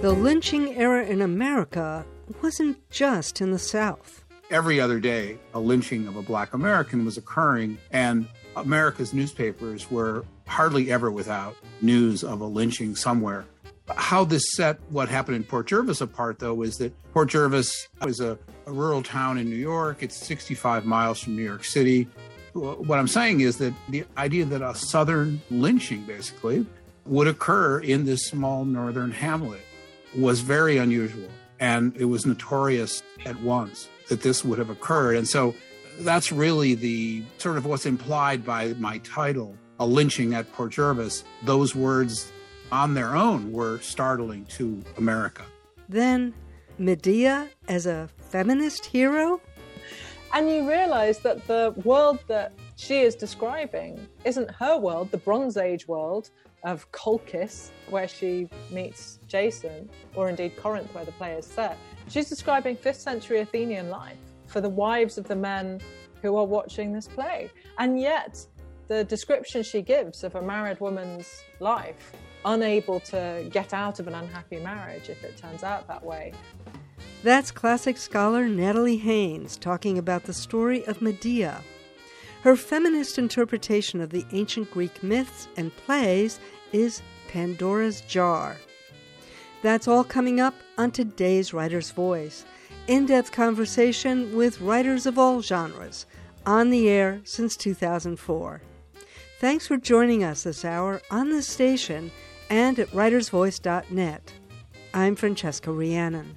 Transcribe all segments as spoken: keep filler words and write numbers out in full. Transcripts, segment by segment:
The lynching era in America wasn't just in the South. Every other day, a lynching of a Black American was occurring, and America's newspapers were hardly ever without news of a lynching somewhere. How this set what happened in Port Jervis apart, though, is that Port Jervis is a, a rural town in New York. It's sixty-five miles from New York City. What I'm saying is that the idea that a Southern lynching, basically, would occur in this small northern hamlet was very unusual. And it was notorious at once that this would have occurred. And so that's really the sort of what's implied by my title, A Lynching at Port Jervis. Those words on their own were startling to America. Then Medea as a feminist hero? And you realize that the world that she is describing isn't her world, the Bronze Age world of Colchis, where she meets Jason, or indeed Corinth, where the play is set. She's describing fifth century Athenian life for the wives of the men who are watching this play. And yet, the description she gives of a married woman's life, unable to get out of an unhappy marriage if it turns out that way. That's classic scholar Natalie Haynes talking about the story of Medea. Her feminist interpretation of the ancient Greek myths and plays is Pandora's Jar. That's all coming up on today's Writer's Voice. In-depth conversation with writers of all genres, on the air since two thousand four. Thanks for joining us this hour on this station and at writers voice dot net. I'm Francesca Rhiannon.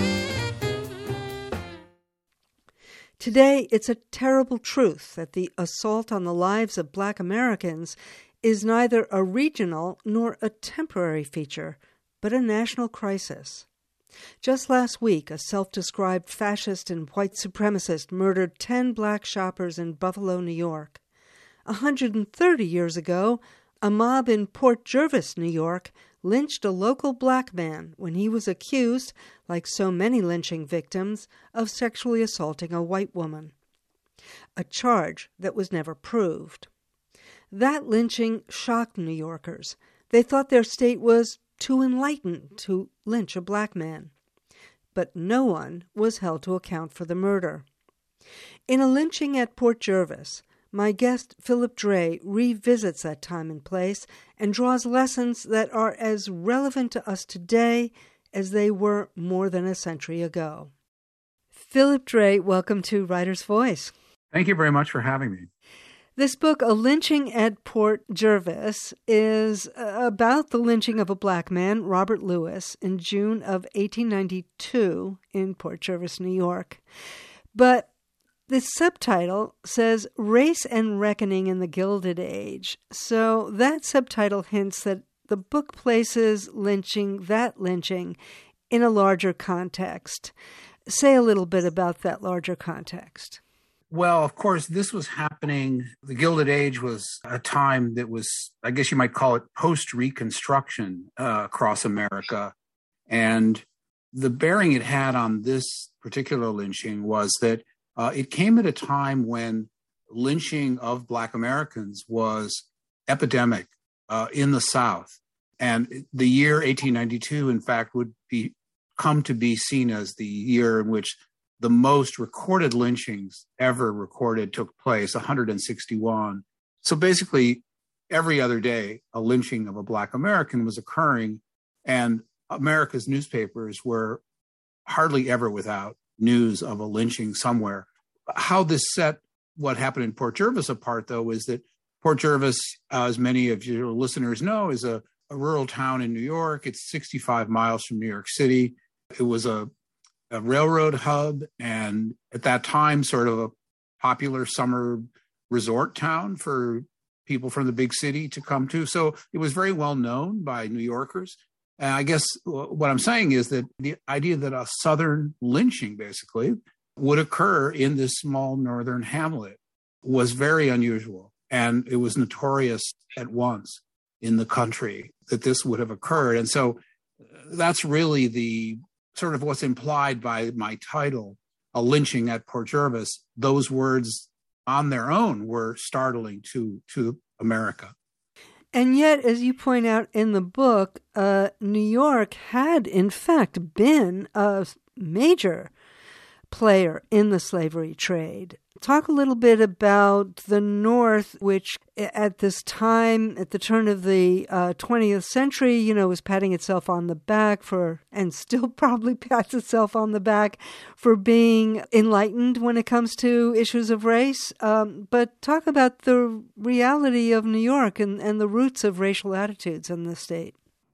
Today, it's a terrible truth that the assault on the lives of Black Americans is neither a regional nor a temporary feature, but a national crisis. Just last week, a self-described fascist and white supremacist murdered ten Black shoppers in Buffalo, New York. one hundred thirty years ago, a mob in Port Jervis, New York, lynched a local Black man when he was accused, like so many lynching victims, of sexually assaulting a white woman. A charge that was never proved. That lynching shocked New Yorkers. They thought their state was too enlightened to lynch a Black man. But no one was held to account for the murder. In A Lynching at Port Jervis, my guest Philip Dray revisits that time and place and draws lessons that are as relevant to us today as they were more than a century ago. Philip Dray, welcome to Writer's Voice. Thank you very much for having me. This book, A Lynching at Port Jervis, is about the lynching of a Black man, Robert Lewis, in June of eighteen ninety-two in Port Jervis, New York. But the subtitle says Race and Reckoning in the Gilded Age. So that subtitle hints that the book places lynching, that lynching, in a larger context. Say a little bit about that larger context. Well, of course, this was happening. The Gilded Age was a time that was, I guess you might call it post-Reconstruction uh, across America. And the bearing it had on this particular lynching was that Uh, it came at a time when lynching of Black Americans was epidemic uh, in the South. And the year eighteen ninety-two, in fact, would be come to be seen as the year in which the most recorded lynchings ever recorded took place, one hundred sixty-one. So basically, every other day, a lynching of a Black American was occurring, and America's newspapers were hardly ever without news of a lynching somewhere. How this set what happened in Port Jervis apart, though, is that Port Jervis, uh, as many of your listeners know, is a, a rural town in New York. It's sixty-five miles from New York City. It was a, a railroad hub, and at that time, sort of a popular summer resort town for people from the big city to come to. So it was very well known by New Yorkers. And I guess what I'm saying is that the idea that a Southern lynching, basically, would occur in this small northern hamlet was very unusual. And it was notorious at once in the country that this would have occurred. And so that's really the sort of what's implied by my title, A Lynching at Port Jervis. Those words on their own were startling to, to America. And yet, as you point out in the book, uh, New York had, in fact, been a major player in the slavery trade. Talk a little bit about the North, which at this time, at the turn of the uh, twentieth century, you know, was patting itself on the back for, and still probably pats itself on the back for being enlightened when it comes to issues of race. Um, but talk about the reality of New York and, and the roots of racial attitudes in the state.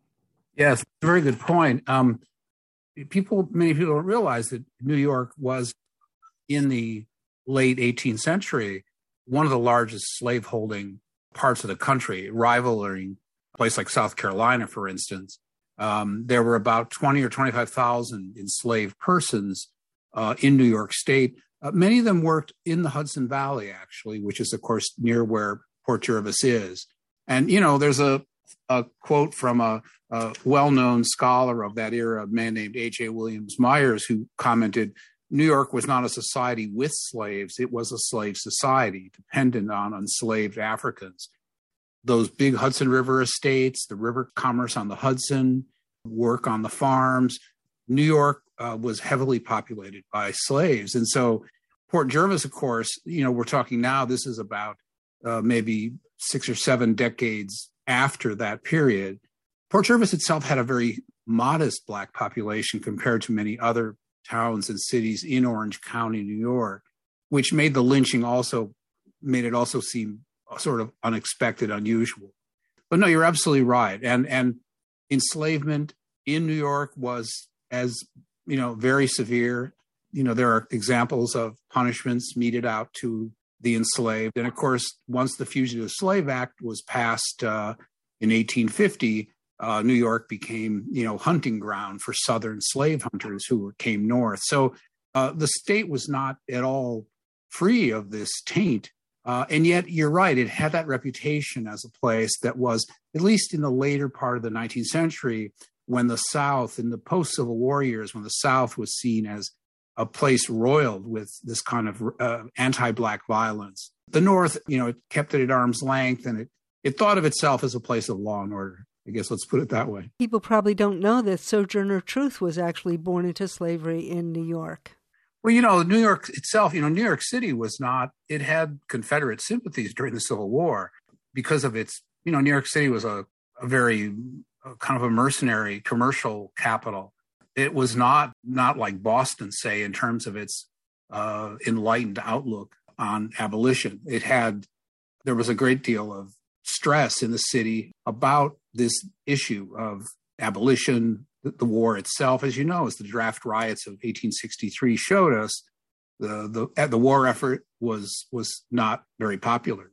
Yes, very good point. Um, people, many people don't realize that New York was in the late eighteenth century, one of the largest slaveholding parts of the country, rivaling a place like South Carolina, for instance. Um, there were about twenty or twenty-five thousand enslaved persons uh, in New York State. Uh, many of them worked in the Hudson Valley, actually, which is, of course, near where Port Jervis is. And, you know, there's a, a quote from a, a well-known scholar of that era, a man named A J Williams Myers, who commented, New York was not a society with slaves. It was a slave society dependent on enslaved Africans. Those big Hudson River estates, the river commerce on the Hudson, work on the farms. New York uh, was heavily populated by slaves. And so Port Jervis, of course, you know, we're talking now, this is about uh, maybe six or seven decades after that period. Port Jervis itself had a very modest Black population compared to many other towns and cities in Orange County, New York, which made the lynching also, made it also seem sort of unexpected, unusual. But no, you're absolutely right. And, and enslavement in New York was, as, you know, very severe. You know, there are examples of punishments meted out to the enslaved. And of course, once the Fugitive Slave Act was passed uh, in eighteen fifty, Uh, New York became, you know, hunting ground for Southern slave hunters who came north. So uh, the state was not at all free of this taint. Uh, and yet, you're right, it had that reputation as a place that was, at least in the later part of the nineteenth century, when the South, in the post-Civil War years, when the South was seen as a place roiled with this kind of uh, anti-Black violence. The North, you know, it kept it at arm's length, and it, it thought of itself as a place of law and order. I guess let's put it that way. People probably don't know that Sojourner Truth was actually born into slavery in New York. Well, you know, New York itself, you know, New York City was not, it had Confederate sympathies during the Civil War because of its, you know, New York City was a, a very a kind of a mercenary commercial capital. It was not, not like Boston, say, in terms of its uh, enlightened outlook on abolition. It had, there was a great deal of stress in the city about this issue of abolition, the, the war itself. As you know, as the draft riots of eighteen sixty-three showed us, the the the war effort was was not very popular.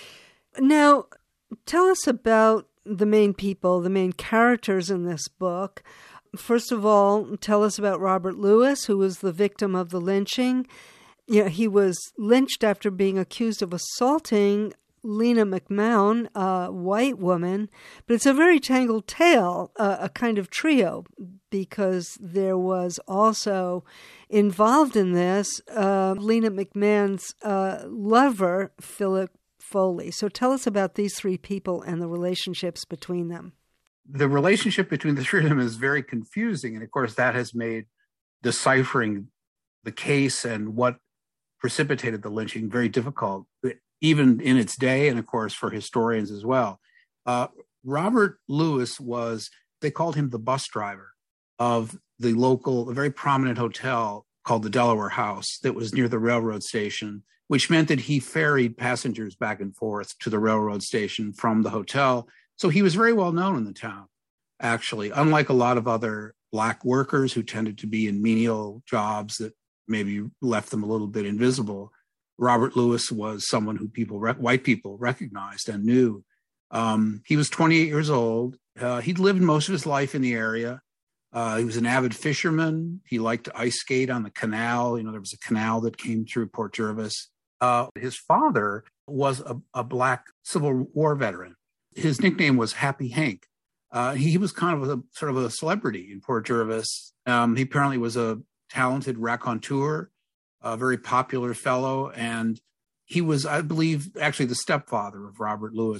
Now, tell us about the main people, the main characters in this book. First of all, tell us about Robert Lewis, who was the victim of the lynching. You know, he was lynched after being accused of assaulting Lena McMown, a white woman, but it's a very tangled tale, uh, a kind of trio, because there was also involved in this uh, Lena McMahon's uh, lover, Philip Foley. So tell us about these three people and the relationships between them. The relationship between the three of them is very confusing, and of course that has made deciphering the case and what precipitated the lynching very difficult, even in its day, and of course for historians as well. Uh, Robert Lewis was, they called him the bus driver of the local, a very prominent hotel called the Delaware House that was near the railroad station, which meant that he ferried passengers back and forth to the railroad station from the hotel. So he was very well known in the town, actually, unlike a lot of other Black workers who tended to be in menial jobs that maybe left them a little bit invisible. Robert Lewis was someone who people, white people recognized and knew. Um, he was twenty-eight years old. Uh, he'd lived most of his life in the area. Uh, he was an avid fisherman. He liked to ice skate on the canal. You know, there was a canal that came through Port Jervis. Uh, his father was a, a Black Civil War veteran. His nickname was Happy Hank. Uh, he, he was kind of a sort of a celebrity in Port Jervis. Um, he apparently was a talented raconteur, a very popular fellow, and he was, I believe, actually the stepfather of Robert Lewis.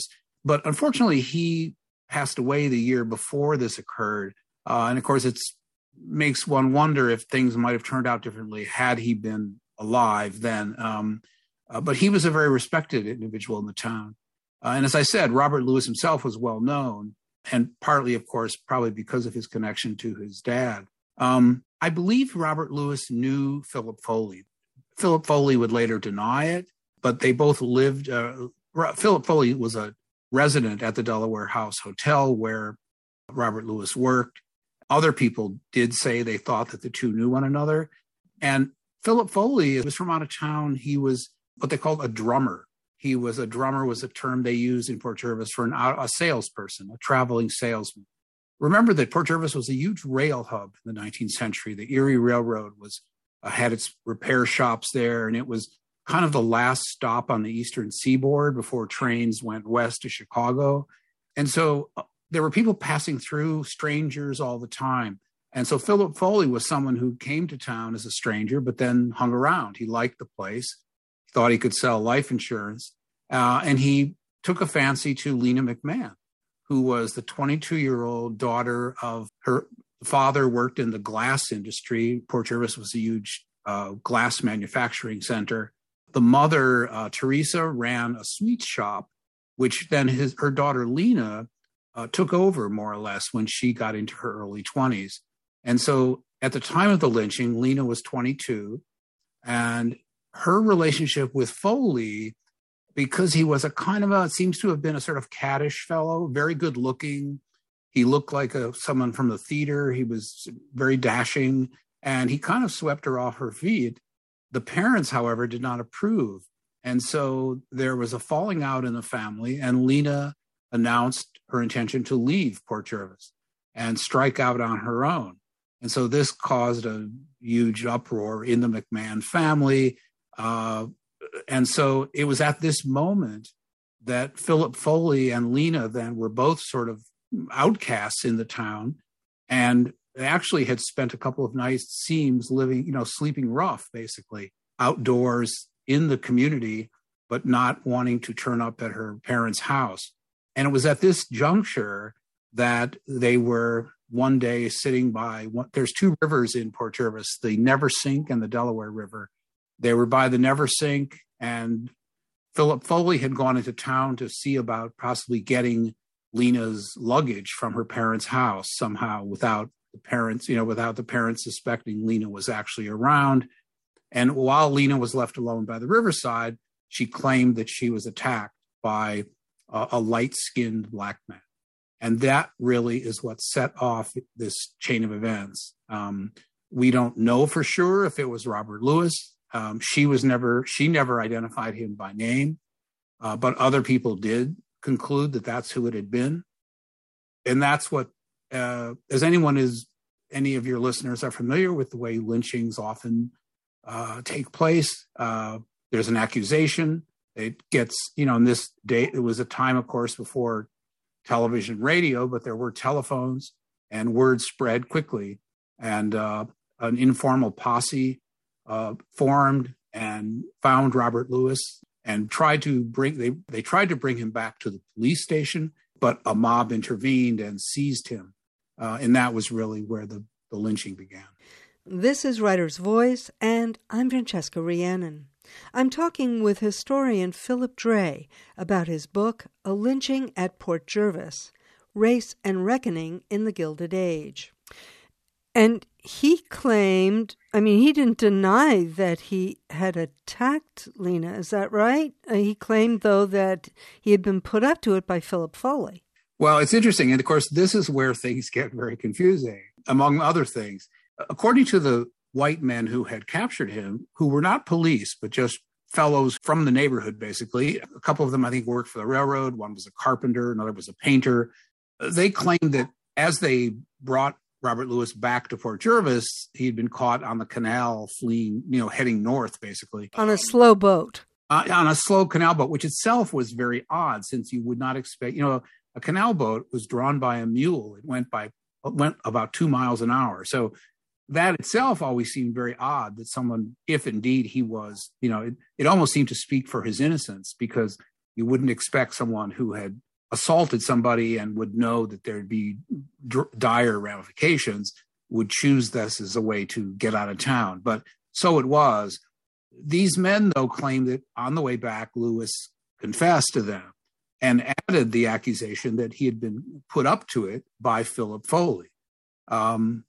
but unfortunately, he passed away the year before this occurred. Uh, and of course, it makes one wonder if things might have turned out differently had he been alive then. Um, uh, but he was a very respected individual in the town. Uh, and as I said, Robert Lewis himself was well known, and partly, of course, probably because of his connection to his dad. Um, I believe Robert Lewis knew Philip Foley. Philip Foley would later deny it, but they both lived. Uh, Philip Foley was a resident at the Delaware House Hotel where Robert Lewis worked. Other people did say they thought that the two knew one another. And Philip Foley was from out of town. He was what they called a drummer. He was a drummer was a term they used in Port Jervis for an, a salesperson, a traveling salesman. Remember that Port Jervis was a huge rail hub in the nineteenth century. The Erie Railroad was uh, had its repair shops there, and it was kind of the last stop on the eastern seaboard before trains went west to Chicago. And so uh, there were people passing through, strangers all the time. And so Philip Foley was someone who came to town as a stranger, but then hung around. He liked the place, thought he could sell life insurance, uh, and he took a fancy to Lena McMahon, who was the twenty-two-year-old daughter of her father worked in the glass industry. Port Jervis was a huge uh, glass manufacturing center. The mother, uh, Teresa, ran a sweet shop, which then his her daughter Lena uh, took over more or less when she got into her early twenties. And so at the time of the lynching, Lena was twenty-two, and her relationship with Foley, because he was a kind of a, seems to have been a sort of caddish fellow, very good looking. He looked like a someone from the theater. He was very dashing, and he kind of swept her off her feet. The parents, however, did not approve. And so there was a falling out in the family, and Lena announced her intention to leave Port Jervis and strike out on her own. And so this caused a huge uproar in the McMahon family. Uh, and so it was at this moment that Philip Foley and Lena then were both sort of outcasts in the town, and they actually had spent a couple of nights, seems, living, you know, sleeping rough, basically, outdoors in the community, but not wanting to turn up at her parents' house. And it was at this juncture that they were one day sitting by, one, there's two rivers in Port Jervis, the Neversink and the Delaware River. They were by the Neversink, and Philip Foley had gone into town to see about possibly getting Lena's luggage from her parents' house somehow without the parents, you know, without the parents suspecting Lena was actually around. And while Lena was left alone by the riverside, she claimed that she was attacked by a, a light-skinned black man. And that really is what set off this chain of events. Um, we don't know for sure if it was Robert Lewis. Um, she was never, she never identified him by name, uh, but other people did conclude that that's who it had been. And that's what, uh, as anyone is, any of your listeners are familiar with the way lynchings often uh, take place. Uh, there's an accusation. It gets, you know, in this day, it was a time, of course, before television, radio, but there were telephones, and word spread quickly. And uh, an informal posse uh, formed and found Robert Lewis and tried to bring, they, they tried to bring him back to the police station, but a mob intervened and seized him. Uh, and that was really where the, the lynching began. This is Writer's Voice, and I'm Francesca Rhiannon. I'm talking with historian Philip Dray about his book, A Lynching at Port Jervis, Race and Reckoning in the Gilded Age. And he claimed, I mean, he didn't deny that he had attacked Lena, is that right? Uh, he claimed, though, that he had been put up to it by Philip Foley. Well, it's interesting. And of course, this is where things get very confusing, among other things. According to the white men who had captured him, who were not police, but just fellows from the neighborhood, basically. A couple of them, I think, worked for the railroad. One was a carpenter, another was a painter. They claimed that as they brought Robert Lewis back to Port Jervis, he'd been caught on the canal fleeing, you know, heading north, basically. On a slow boat. Uh, on a slow canal boat, which itself was very odd, since you would not expect, you know, a canal boat was drawn by a mule. It went by, it went about two miles an hour. So that itself always seemed very odd that someone, if indeed he was, you know, it, it almost seemed to speak for his innocence, because you wouldn't expect someone who had assaulted somebody and would know that there'd be d- dire ramifications would choose this as a way to get out of town. But so it was. These men, though, claimed that on the way back, Lewis confessed to them and added the accusation that he had been put up to it by Philip Foley. Um,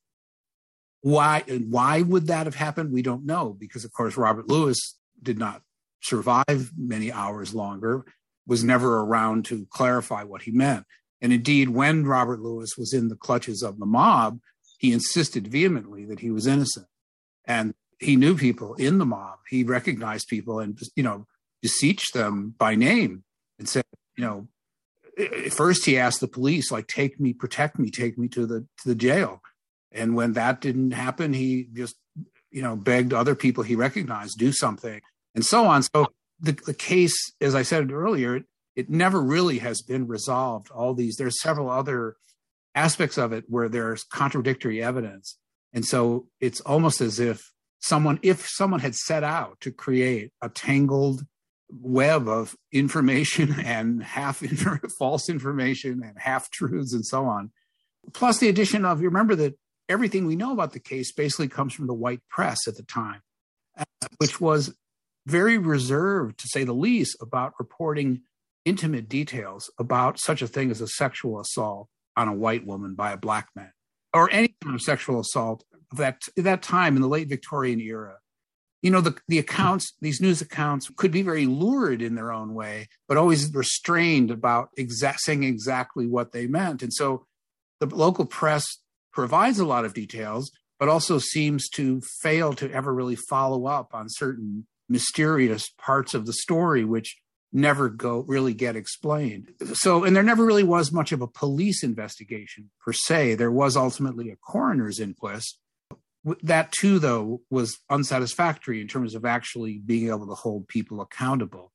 why, why would that have happened? We don't know, because, of course, Robert Lewis did not survive many hours longer, was never around to clarify what he meant. And indeed, when Robert Lewis was in the clutches of the mob, he insisted vehemently that he was innocent. And he knew people in the mob. He recognized people and, you know, beseeched them by name and said, you know, at first he asked the police, like, take me, protect me, take me to the to the jail. And when that didn't happen, he just, you know, begged other people he recognized, do something, and so on. So the, the case, as I said earlier, it, it never really has been resolved. All these, there's several other aspects of it where there's contradictory evidence. And so it's almost as if someone, if someone had set out to create a tangled web of information and half inf- false information and half truths and so on, plus the addition of, you remember that everything we know about the case basically comes from the white press at the time, which was very reserved, to say the least, about reporting intimate details about such a thing as a sexual assault on a white woman by a black man, or any kind of sexual assault of that, that time in the late Victorian era. You know, the, the accounts, these news accounts could be very lurid in their own way, but always restrained about exa- saying exactly what they meant. And so the local press provides a lot of details, but also seems to fail to ever really follow up on certain mysterious parts of the story, which never go really get explained. So, and there never really was much of a police investigation per se. There was ultimately a coroner's inquest. That too, though, was unsatisfactory in terms of actually being able to hold people accountable.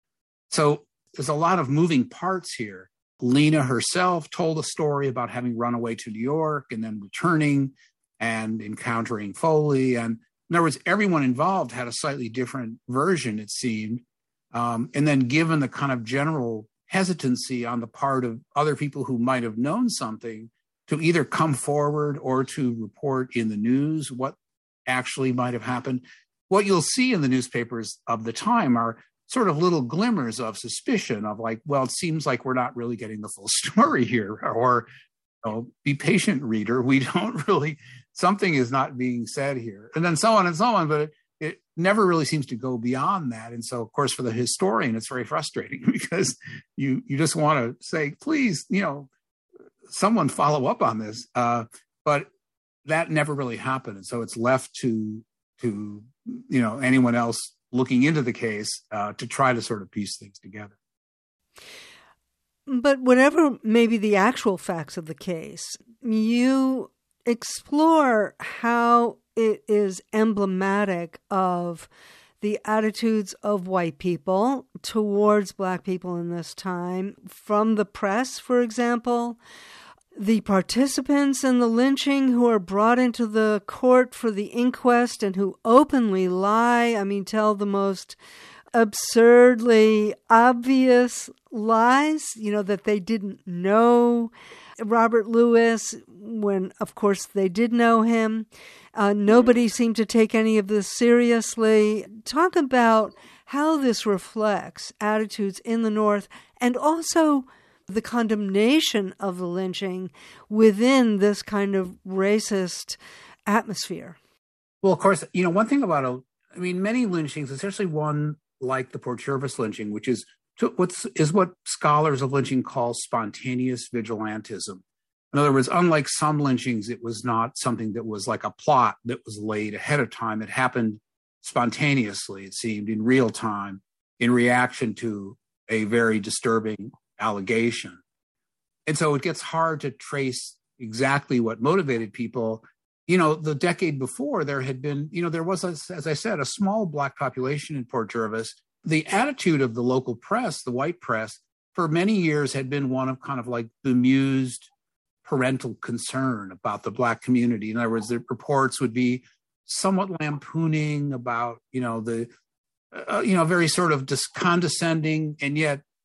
So there's a lot of moving parts here. Lena herself told a story about having run away to New York and then returning and encountering Foley. And in other words, everyone involved had a slightly different version, it seemed. Um, and then given the kind of general hesitancy on the part of other people who might have known something to either come forward or to report in the news what actually might have happened, what you'll see in the newspapers of the time are sort of little glimmers of suspicion of like, well, it seems like we're not really getting the full story here, or, you know, be patient, reader. We don't really, something is not being said here, and then so on and so on. But it, it never really seems to go beyond that. And so, of course, for the historian, it's very frustrating because you you just want to say, please, you know, someone follow up on this. Uh, but that never really happened. And so it's left to, to you know, anyone else looking into the case uh, to try to sort of piece things together. But whatever may be the actual facts of the case, you explore how it is emblematic of the attitudes of white people towards black people in this time, from the press, for example, the participants in the lynching who are brought into the court for the inquest and who openly lie, I mean, tell the most absurdly obvious lies, you know, that they didn't know Robert Lewis when, of course, they did know him. Uh, nobody seemed to take any of this seriously. Talk about how this reflects attitudes in the North and also the condemnation of the lynching within this kind of racist atmosphere. Well, of course, you know, one thing about, a, I mean, many lynchings, especially one like the Port Jervis lynching, which is to, what's is what scholars of lynching call spontaneous vigilantism. In other words, unlike some lynchings, it was not something that was like a plot that was laid ahead of time. It happened spontaneously, it seemed, in real time, in reaction to a very disturbing allegation. And so it gets hard to trace exactly what motivated people. You know, the decade before, there had been, you know, there was, a, as I said, a small black population in Port Jervis. The attitude of the local press, the white press, for many years had been one of kind of like bemused parental concern about the black community. In other words, the reports would be somewhat lampooning about, you know, the, uh, you know, very sort of condescending and yet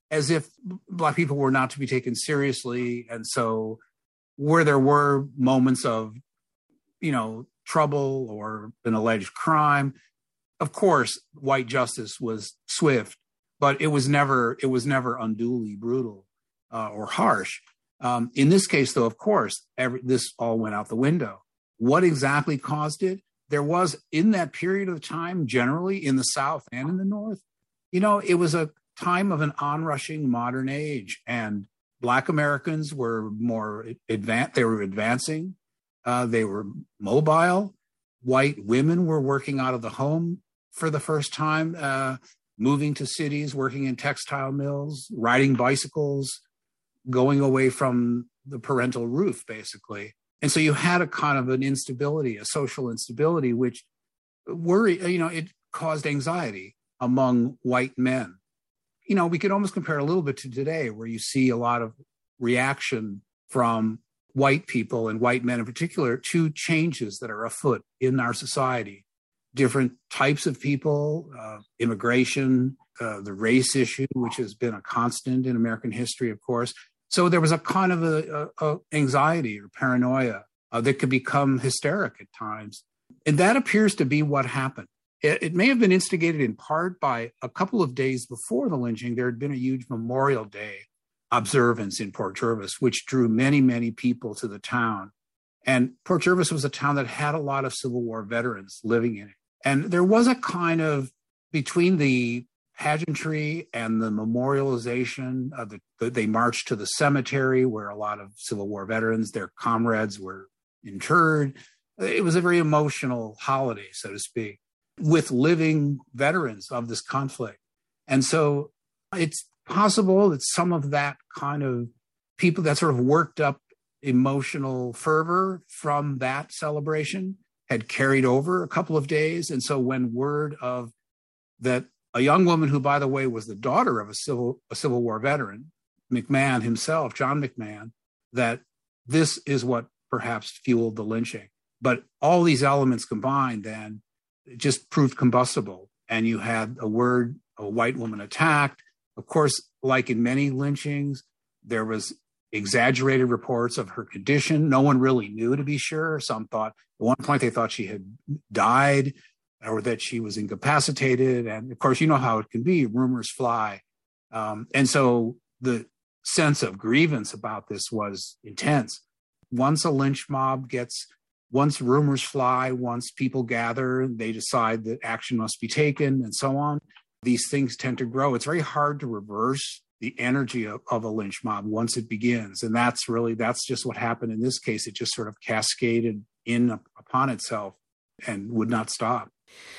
as if Black people were not to be taken seriously. And so where there were moments of, you know, trouble or an alleged crime, of course, white justice was swift, but it was never it was never unduly brutal uh, or harsh. Um, in this case, though, of course, every, this all went out the window. What exactly caused it? There was, in that period of time, generally in the South and in the North, you know, it was a time of an onrushing modern age, and Black Americans were more advanced. They were advancing. Uh, they were mobile. White women were working out of the home for the first time, uh, moving to cities, working in textile mills, riding bicycles, going away from the parental roof, basically. And so you had a kind of an instability, a social instability, which worry, you know, it caused anxiety among white men. You know, we could almost compare a little bit to today, where you see a lot of reaction from white people and white men in particular to changes that are afoot in our society. Different types of people, uh, immigration, uh, the race issue, which has been a constant in American history, of course. So there was a kind of a, a, a anxiety or paranoia uh, that could become hysteric at times. And that appears to be what happened. It, it may have been instigated in part by a couple of days before the lynching. There had been a huge Memorial Day observance in Port Jervis, which drew many, many people to the town. And Port Jervis was a town that had a lot of Civil War veterans living in it. And there was a kind of, between the pageantry and the memorialization of the, the, they marched to the cemetery where a lot of Civil War veterans, their comrades, were interred. It was a very emotional holiday, so to speak, with living veterans of this conflict. And so it's possible that some of that kind of people, that sort of worked up emotional fervor from that celebration had carried over a couple of days. And so when word of that, a young woman who, by the way, was the daughter of a Civil, a Civil War veteran, McMahon himself, John McMahon, that this is what perhaps fueled the lynching. But all these elements combined then just proved combustible. And you had a word, a white woman attacked. Of course, like in many lynchings, there was exaggerated reports of her condition. No one really knew, to be sure. Some thought, at one point, they thought she had died or that she was incapacitated. And of course, you know how it can be. Rumors fly. Um, and so the sense of grievance about this was intense. Once a lynch mob gets, once rumors fly, once people gather, they decide that action must be taken and so on. These things tend to grow. It's very hard to reverse the energy of, of a lynch mob once it begins. And that's really, that's just what happened in this case. It just sort of cascaded in upon itself and would not stop.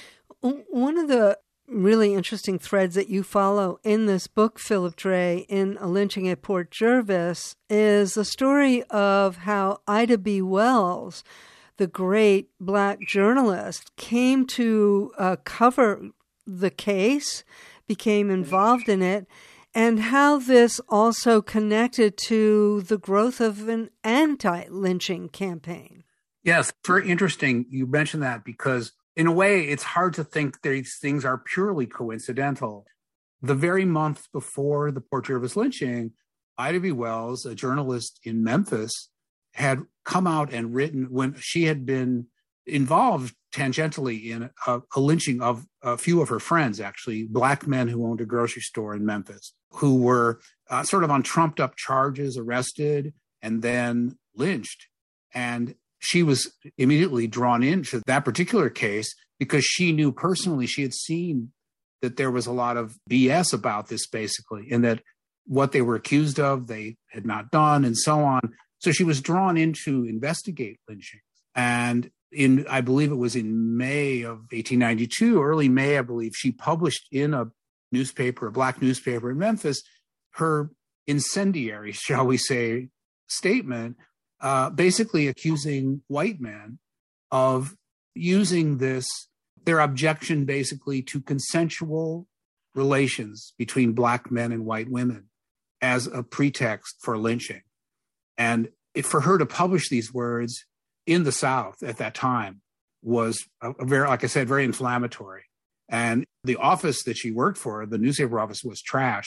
One of the really interesting threads that you follow in this book, Philip Dray, in A Lynching at Port Jervis, is the story of how Ida B. Wells, the great Black journalist, came to uh, cover the case, became involved in it, and how this also connected to the growth of an anti-lynching campaign. Yes, very interesting you mentioned that, because in a way, it's hard to think these things are purely coincidental. The very month before the Port Jervis lynching, Ida B. Wells, a journalist in Memphis, had come out and written, when she had been involved tangentially in a, a lynching of a few of her friends, actually, Black men who owned a grocery store in Memphis, who were uh, sort of on trumped up charges, arrested, and then lynched. And she was immediately drawn into that particular case because she knew personally, she had seen that there was a lot of B S about this, basically, and that what they were accused of, they had not done, and so on. So she was drawn in to investigate lynchings. And in, I believe it was in May of eighteen ninety-two, early May, I believe, she published in a newspaper, a Black newspaper in Memphis, her incendiary, shall we say, statement, uh, basically accusing white men of using this, their objection basically to consensual relations between Black men and white women as a pretext for lynching. And it, for her to publish these words in the South at that time was a, a very, like I said, very inflammatory. And the office that she worked for, the newspaper office, was trashed.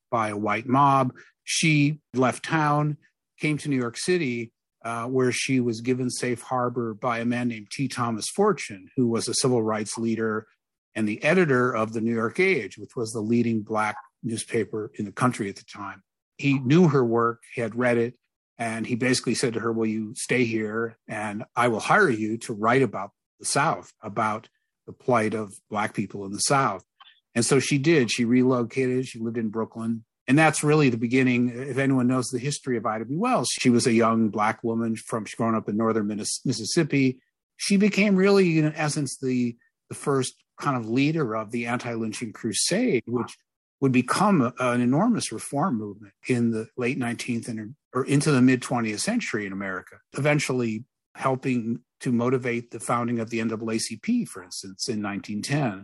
by a white mob. She left town, came to New York City, uh, where she was given safe harbor by a man named T. Thomas Fortune, who was a civil rights leader and the editor of the New York Age, which was the leading Black newspaper in the country at the time. He knew her work, he had read it, and he basically said to her, will you stay here and I will hire you to write about the South, about the plight of Black people in the South. And so she did. She relocated. She lived in Brooklyn. And that's really the beginning. If anyone knows the history of Ida B. Wells, she was a young Black woman from she's grown up in northern Mississippi. She became really, in essence, the, the first kind of leader of the anti-lynching crusade, which would become a, an enormous reform movement in the late nineteenth and or into the mid twentieth century in America, eventually helping to motivate the founding of the N double A C P, for instance, in nineteen ten.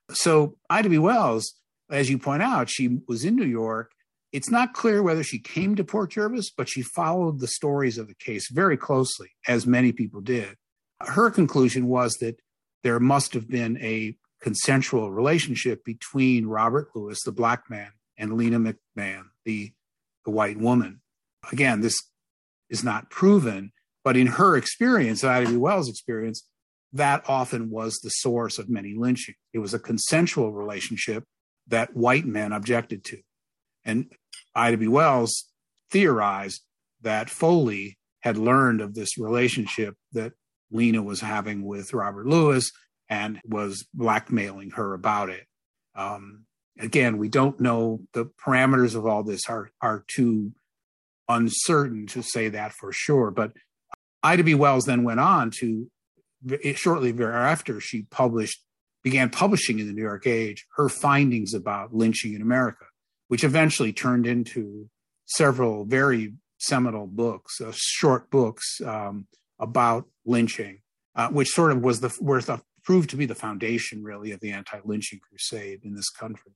So Ida B. Wells, as you point out, she was in New York. It's not clear whether she came to Port Jervis, but she followed the stories of the case very closely, as many people did. Her conclusion was that there must have been a consensual relationship between Robert Lewis, the Black man, and Lena McMahon, the, the white woman. Again, this is not proven, but in her experience, Ida B. Wells' experience, that often was the source of many lynchings. It was a consensual relationship that white men objected to. And Ida B. Wells theorized that Foley had learned of this relationship that Lena was having with Robert Lewis and was blackmailing her about it. Um, again, we don't know the parameters of all this are, are too uncertain to say that for sure. But Ida B. Wells then went on to, shortly thereafter, she published, began publishing in the New York Age her findings about lynching in America, which eventually turned into several very seminal books, uh, short books um, about lynching, uh, which sort of was the, was the proved to be the foundation, really, of the anti-lynching crusade in this country.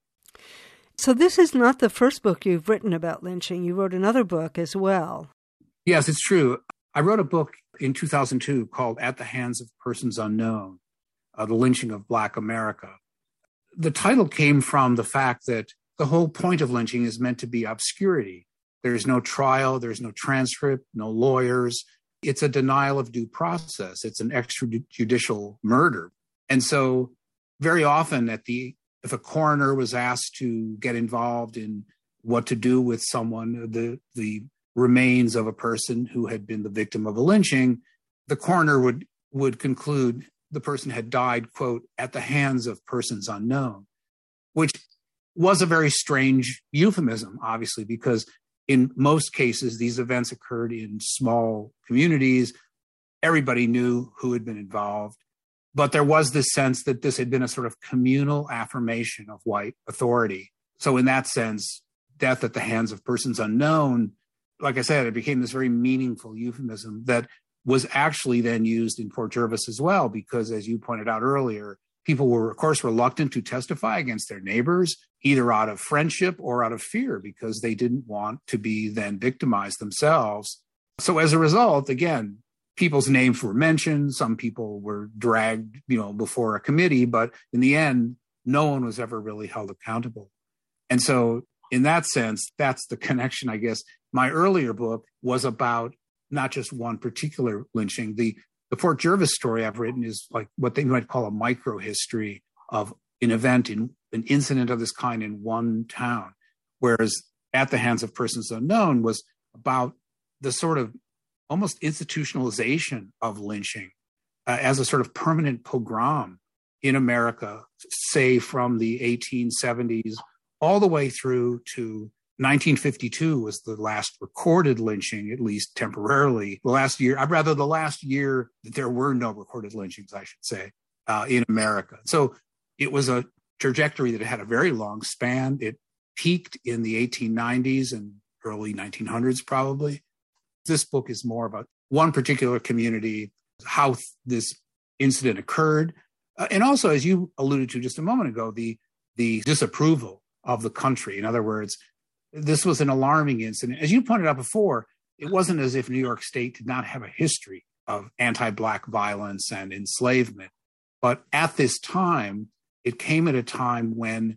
So this is not the first book you've written about lynching. You wrote another book as well. Yes, it's true. I wrote a book in two thousand two called At the Hands of Persons Unknown, uh, The Lynching of Black America. The title came from the fact that the whole point of lynching is meant to be obscurity. There's no trial, there's no transcript, no lawyers. It's a denial of due process. It's an extrajudicial murder. And so very often at the, if a coroner was asked to get involved in what to do with someone, the, the remains of a person who had been the victim of a lynching, the coroner would, would conclude the person had died, quote, at the hands of persons unknown, which was a very strange euphemism, obviously, because in most cases, these events occurred in small communities. Everybody knew who had been involved. But there was this sense that this had been a sort of communal affirmation of white authority. So in that sense, death at the hands of persons unknown, like I said, it became this very meaningful euphemism that was actually then used in Port Jervis as well, because as you pointed out earlier, people were, of course, reluctant to testify against their neighbors, either out of friendship or out of fear, because they didn't want to be then victimized themselves. So as a result, again, people's names were mentioned. Some people were dragged, you know, before a committee, but in the end, no one was ever really held accountable. And so in that sense, that's the connection, I guess. My earlier book was about not just one particular lynching. The, the Port Jervis story I've written is like what they might call a micro-history of an event, in an incident of this kind in one town, whereas At the Hands of Persons Unknown was about the sort of almost institutionalization of lynching uh, as a sort of permanent pogrom in America, say from the eighteen seventies all the way through to nineteen fifty-two was the last recorded lynching, at least temporarily. The last year, I'd rather the last year that there were no recorded lynchings, I should say, uh, in America. So it was a trajectory that had a very long span. It peaked in the eighteen nineties and early nineteen hundreds, probably. This book is more about one particular community, how th- this incident occurred, uh, and also, as you alluded to just a moment ago, the the disapproval of the country. In other words, this was an alarming incident. As you pointed out before, it wasn't as if New York State did not have a history of anti-Black violence and enslavement. But at this time, it came at a time when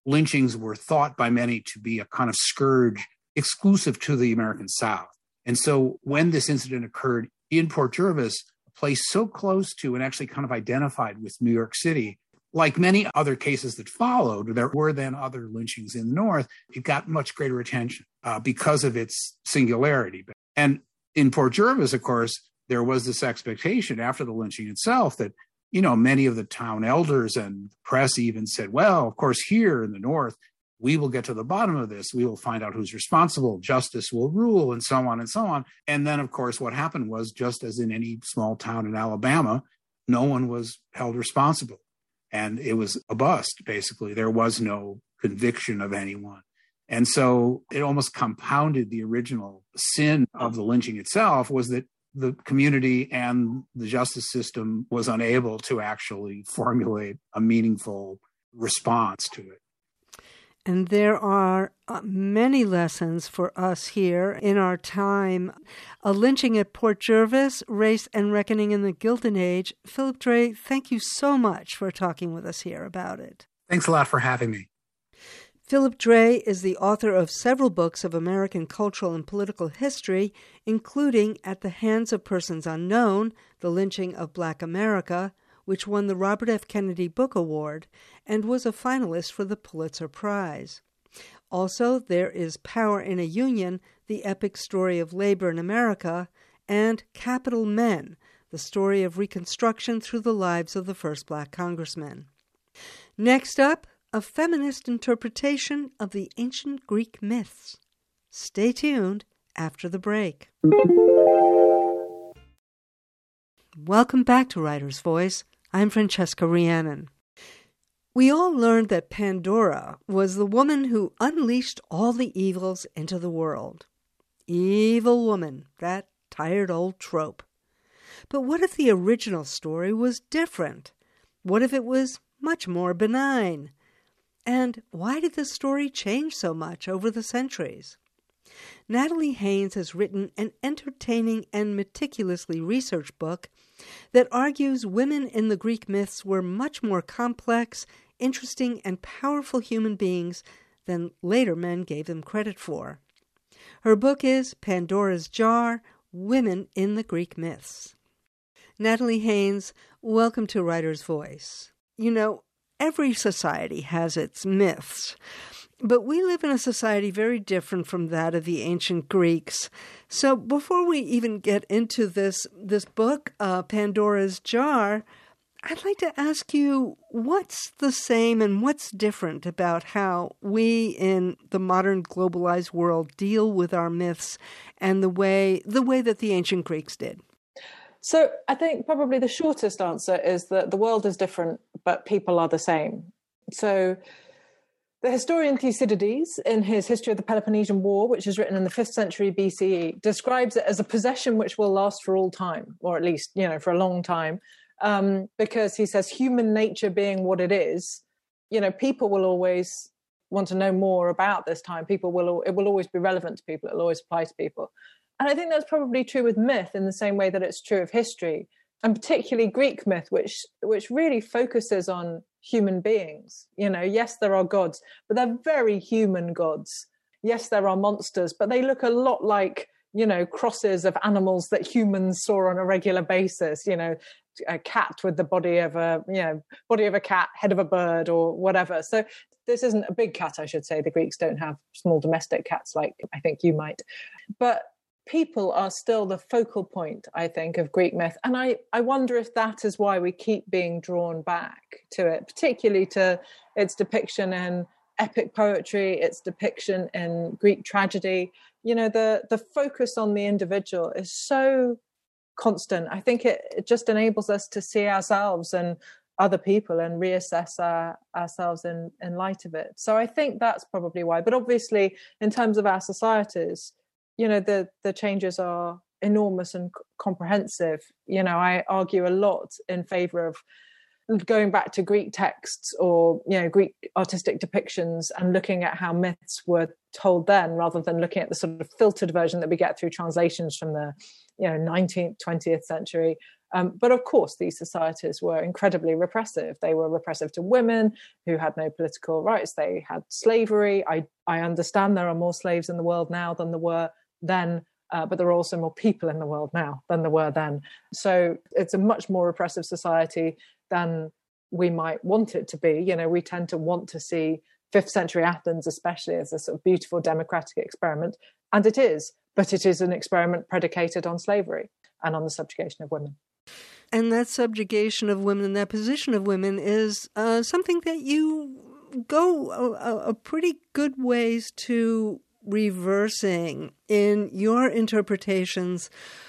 lynchings were thought by many to be a kind of scourge exclusive to the American South. And so when this incident occurred in Port Jervis, a place so close to and actually kind of identified with New York City, like many other cases that followed, there were then other lynchings in the North, it got much greater attention uh, because of its singularity. And in Port Jervis, of course, there was this expectation after the lynching itself that, you know, many of the town elders and press even said, well, of course, here in the North, we will get to the bottom of this. We will find out who's responsible. Justice will rule, and so on and so on. And then, of course, what happened was, just as in any small town in Alabama, no one was held responsible. And it was a bust, basically. There was no conviction of anyone. And so it almost compounded the original sin of the lynching itself, was that the community and the justice system was unable to actually formulate a meaningful response to it. And there are many lessons for us here in our time. A lynching at Port Jervis, Race and Reckoning in the Gilded Age. Philip Dray, thank you so much for talking with us here about it. Thanks a lot for having me. Philip Dray is the author of several books of American cultural and political history, including At the Hands of Persons Unknown, The Lynching of Black America, which won the Robert F. Kennedy Book Award and was a finalist for the Pulitzer Prize. Also, there is Power in a Union, the epic story of labor in America, and Capital Men, the story of Reconstruction through the lives of the first black congressmen. Next up, a feminist interpretation of the ancient Greek myths. Stay tuned after the break. Welcome back to Writer's Voice. I'm Francesca Rhiannon. We all learned that Pandora was the woman who unleashed all the evils into the world. Evil woman, that tired old trope. But what if the original story was different? What if it was much more benign? And why did the story change so much over the centuries? Natalie Haynes has written an entertaining and meticulously researched book that argues women in the Greek myths were much more complex, interesting, and powerful human beings than later men gave them credit for. Her book is Pandora's Jar, Women in the Greek Myths. Natalie Haynes, welcome to Writer's Voice. You know, every society has its myths, but we live in a society very different from that of the ancient Greeks. So before we even get into this this book, uh, Pandora's Jar, I'd like to ask you, what's the same and what's different about how we in the modern globalized world deal with our myths and the way the way that the ancient Greeks did? So I think probably the shortest answer is that the world is different, but people are the same. So the historian Thucydides, in his History of the Peloponnesian War, which is written in the fifth century B C E, describes it as a possession which will last for all time, or at least, you know, for a long time, um, because he says human nature being what it is, you know, people will always want to know more about this time. People will, it will always be relevant to people. It will always apply to people. And I think that's probably true with myth in the same way that it's true of history, and particularly Greek myth, which which really focuses on human beings. You know, yes, there are gods, but they're very human gods. Yes, there are monsters, but they look a lot like, you know, crosses of animals that humans saw on a regular basis. You know, a cat with the body of a, you know, body of a cat, head of a bird, or whatever. So this isn't a big cat, I should say. The Greeks don't have small domestic cats like I think you might. But people are still the focal point, I think, of Greek myth. And I, I wonder if that is why we keep being drawn back to it, particularly to its depiction in epic poetry, its depiction in Greek tragedy. You know, the, the focus on the individual is so constant. I think it, it just enables us to see ourselves and other people and reassess our, ourselves in, in light of it. So I think that's probably why. But obviously, in terms of our societies, you know, the, the changes are enormous and c- comprehensive. You know, I argue a lot in favor of going back to Greek texts or, you know, Greek artistic depictions and looking at how myths were told then, rather than looking at the sort of filtered version that we get through translations from the, you know, nineteenth, twentieth century. Um, but of course, these societies were incredibly repressive. They were repressive to women who had no political rights. They had slavery. I, I understand there are more slaves in the world now than there were then, uh, but there are also more people in the world now than there were then. So it's a much more repressive society than we might want it to be. You know, we tend to want to see fifth century Athens, especially, as a sort of beautiful democratic experiment. And it is, but it is an experiment predicated on slavery and on the subjugation of women. And that subjugation of women, that position of women is uh, something that you go a, a pretty good ways to reversing in your interpretations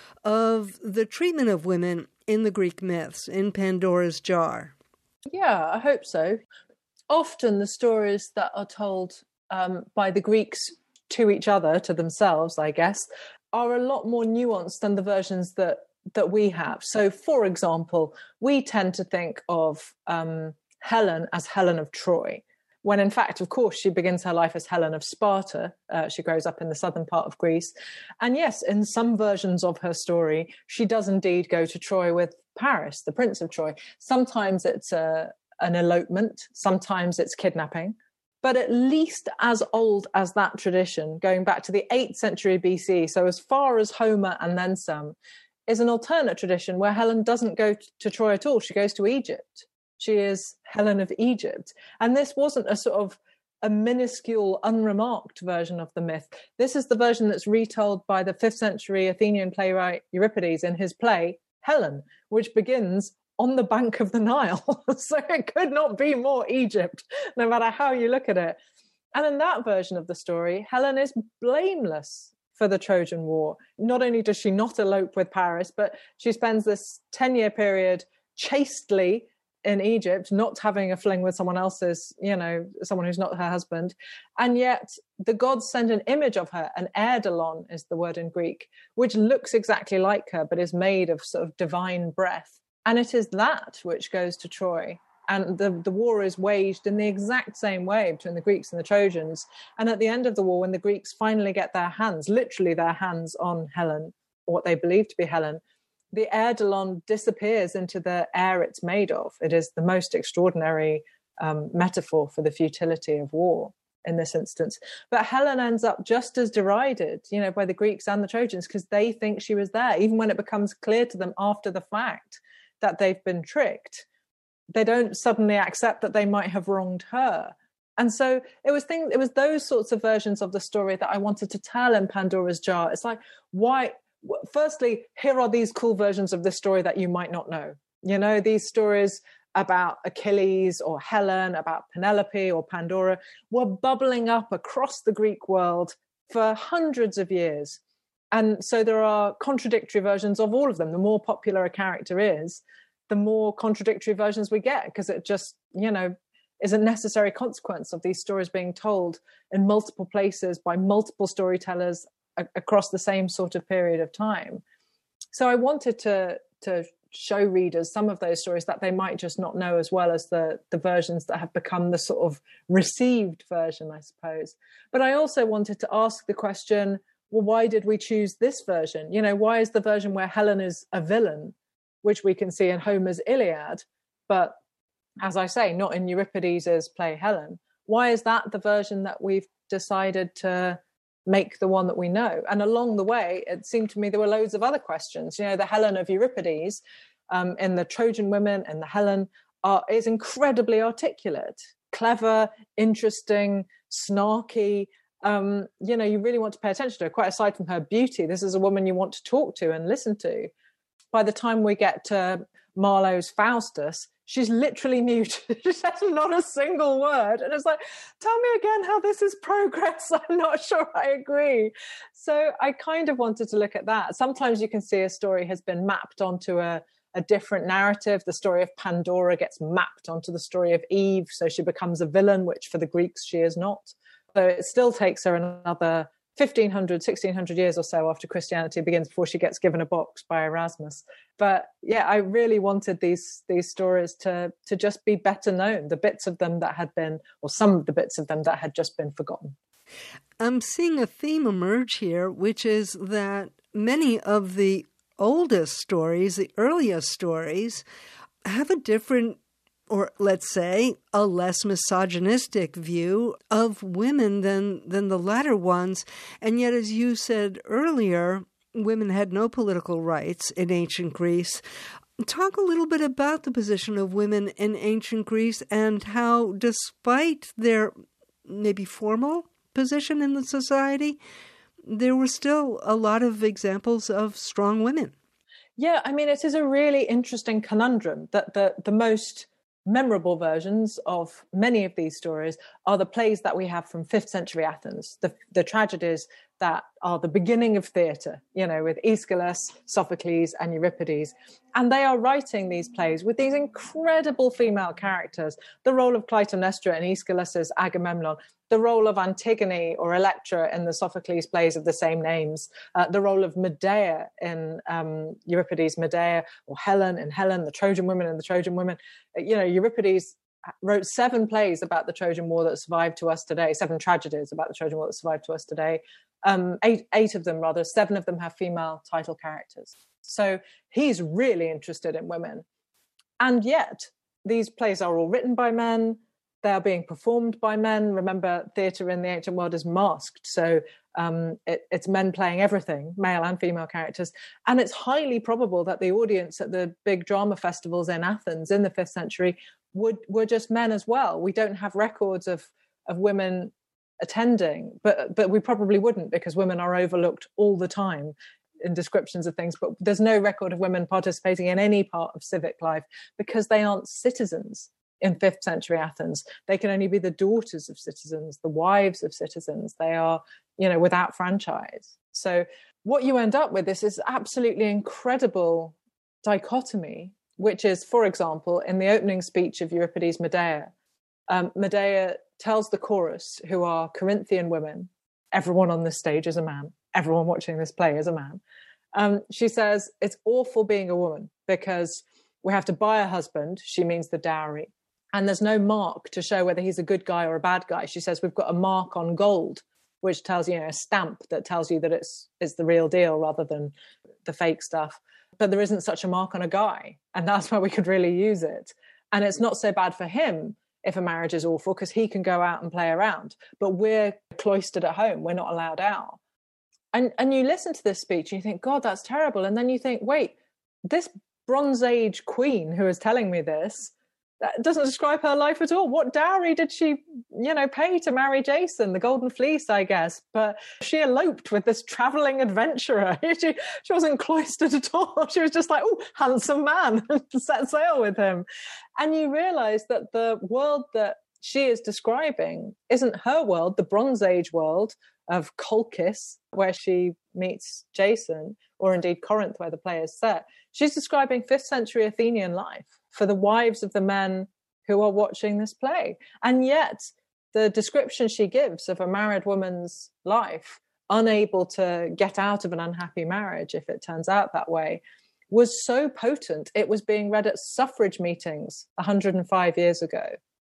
of the treatment of women in the Greek myths, in Pandora's jar. Yeah, I hope so. Often the stories that are told um, by the Greeks to each other, to themselves, I guess, are a lot more nuanced than the versions that that we have. So, for example, we tend to think of um, Helen as Helen of Troy, when in fact, of course, she begins her life as Helen of Sparta. Uh, she grows up in the southern part of Greece. And yes, in some versions of her story, she does indeed go to Troy with Paris, the Prince of Troy. Sometimes it's a, an elopement, sometimes it's kidnapping. But at least as old as that tradition, going back to the eighth century B C, so as far as Homer and then some, is an alternate tradition where Helen doesn't go to Troy at all. She goes to Egypt. She is Helen of Egypt. And this wasn't a sort of a minuscule, unremarked version of the myth. This is the version that's retold by the fifth century Athenian playwright Euripides in his play, Helen, which begins on the bank of the Nile. So it could not be more Egypt, no matter how you look at it. And in that version of the story, Helen is blameless for the Trojan War. Not only does she not elope with Paris, but she spends this ten-year period chastely in Egypt, not having a fling with someone else's, you know, someone who's not her husband. And yet the gods send an image of her, an eidolon is the word in Greek, which looks exactly like her, but is made of sort of divine breath. And it is that which goes to Troy. And the, the war is waged in the exact same way between the Greeks and the Trojans. And at the end of the war, when the Greeks finally get their hands, literally their hands on Helen, or what they believe to be Helen, the eidolon disappears into the air it's made of. It is the most extraordinary um, metaphor for the futility of war in this instance. But Helen ends up just as derided, you know, by the Greeks and the Trojans, because they think she was there, even when it becomes clear to them after the fact that they've been tricked. They don't suddenly accept that they might have wronged her. And so it was things, it was those sorts of versions of the story that I wanted to tell in Pandora's Jar. It's like, why? Firstly, here are these cool versions of this story that you might not know. You know, these stories about Achilles or Helen, about Penelope or Pandora, were bubbling up across the Greek world for hundreds of years. And so there are contradictory versions of all of them. The more popular a character is, the more contradictory versions we get, because it just, you know, is a necessary consequence of these stories being told in multiple places by multiple storytellers a- across the same sort of period of time. So I wanted to to show readers some of those stories that they might just not know as well as the, the versions that have become the sort of received version, I suppose. But I also wanted to ask the question, well, why did we choose this version? You know, why is the version where Helen is a villain, which we can see in Homer's Iliad, but as I say, not in Euripides' play Helen? Why is that the version that we've decided to make the one that we know? And along the way, it seemed to me there were loads of other questions. You know, the Helen of Euripides um, in the Trojan Women and the Helen are, is incredibly articulate, clever, interesting, snarky. Um, you know, you really want to pay attention to her. Quite aside from her beauty, this is a woman you want to talk to and listen to. By the time we get to Marlowe's Faustus, she's literally mute. She says not a single word. And it's like, tell me again how this is progress. I'm not sure I agree. So I kind of wanted to look at that. Sometimes you can see a story has been mapped onto a, a different narrative. The story of Pandora gets mapped onto the story of Eve. So she becomes a villain, which for the Greeks, she is not. So it still takes her another fifteen hundred, sixteen hundred years or so after Christianity begins before she gets given a box by Erasmus. But yeah, I really wanted these these stories to to just be better known, the bits of them that had been, or some of the bits of them that had just been forgotten. I'm seeing a theme emerge here, which is that many of the oldest stories, the earliest stories, have a different, or let's say, a less misogynistic view of women than, than the latter ones. And yet, as you said earlier, women had no political rights in ancient Greece. Talk a little bit about the position of women in ancient Greece and how, despite their maybe formal position in the society, there were still a lot of examples of strong women. Yeah, I mean, it is a really interesting conundrum that the, the most memorable versions of many of these stories are the plays that we have from fifth century Athens, the, the tragedies that are the beginning of theatre, you know, with Aeschylus, Sophocles, and Euripides. And they are writing these plays with these incredible female characters. The role of Clytemnestra in Aeschylus's Agamemnon, the role of Antigone or Electra in the Sophocles plays of the same names, uh, the role of Medea in um, Euripides' Medea, or Helen in Helen, the Trojan women and the Trojan women. You know, Euripides wrote seven plays about the Trojan War that survived to us today, seven tragedies about the Trojan War that survived to us today. Um, eight, eight of them, rather, seven of them have female title characters. So he's really interested in women. And yet, these plays are all written by men. They're being performed by men. Remember, theatre in the ancient world is masked. So um, it, it's men playing everything, male and female characters. And it's highly probable that the audience at the big drama festivals in Athens in the fifth century would were just men as well. We don't have records of, of women attending, but but we probably wouldn't, because women are overlooked all the time in descriptions of things. But there's no record of women participating in any part of civic life because they aren't citizens in fifth century Athens. They can only be the daughters of citizens, the wives of citizens. They are, you know, without franchise. So what you end up with is this absolutely incredible dichotomy, which is, for example, in the opening speech of Euripides' Medea, um, Medea tells the chorus, who are Corinthian women, everyone on this stage is a man, everyone watching this play is a man. Um, she says, it's awful being a woman because we have to buy a husband, she means the dowry, and there's no mark to show whether he's a good guy or a bad guy. She says, we've got a mark on gold, which tells you, you know, a stamp that tells you that it's, it's the real deal rather than the fake stuff. But there isn't such a mark on a guy, and that's where we could really use it. And it's not so bad for him if a marriage is awful, because he can go out and play around. But we're cloistered at home. We're not allowed out. And and you listen to this speech and you think, God, that's terrible. And then you think, wait, this Bronze Age queen who is telling me this, that doesn't describe her life at all. What dowry did she, you know, pay to marry Jason? The Golden Fleece, I guess. But she eloped with this traveling adventurer. she, she wasn't cloistered at all. She was just like, oh, handsome man, set sail with him. And you realize that the world that she is describing isn't her world, the Bronze Age world of Colchis, where she meets Jason, or indeed Corinth, where the play is set. She's describing fifth century Athenian life for the wives of the men who are watching this play. And yet the description she gives of a married woman's life, unable to get out of an unhappy marriage if it turns out that way, was so potent. It was being read at suffrage meetings one hundred five years ago.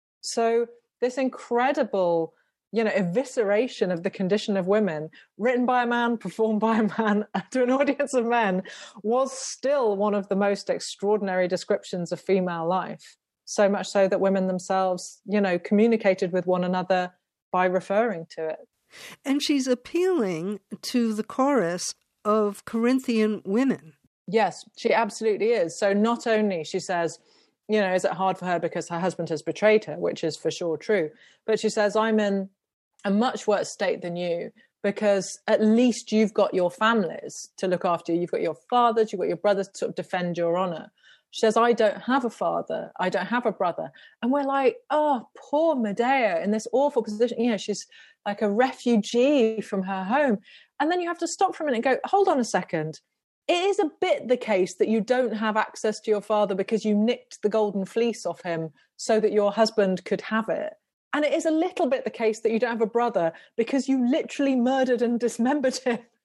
So this incredible, you know, evisceration of the condition of women, written by a man, performed by a man to an audience of men, was still one of the most extraordinary descriptions of female life. So much so that women themselves, you know, communicated with one another by referring to it. And she's appealing to the chorus of Corinthian women. Yes, she absolutely is. So not only, she says, you know, is it hard for her because her husband has betrayed her, which is for sure true. But she says, I'm in a much worse state than you because at least you've got your families to look after you. You've got your fathers, you've got your brothers to sort of defend your honor. She says, I don't have a father. I don't have a brother. And we're like, oh, poor Medea in this awful position. You know, she's like a refugee from her home. And then you have to stop for a minute and go, hold on a second. It is a bit the case that you don't have access to your father because you nicked the golden fleece off him so that your husband could have it. And it is a little bit the case that you don't have a brother because you literally murdered and dismembered him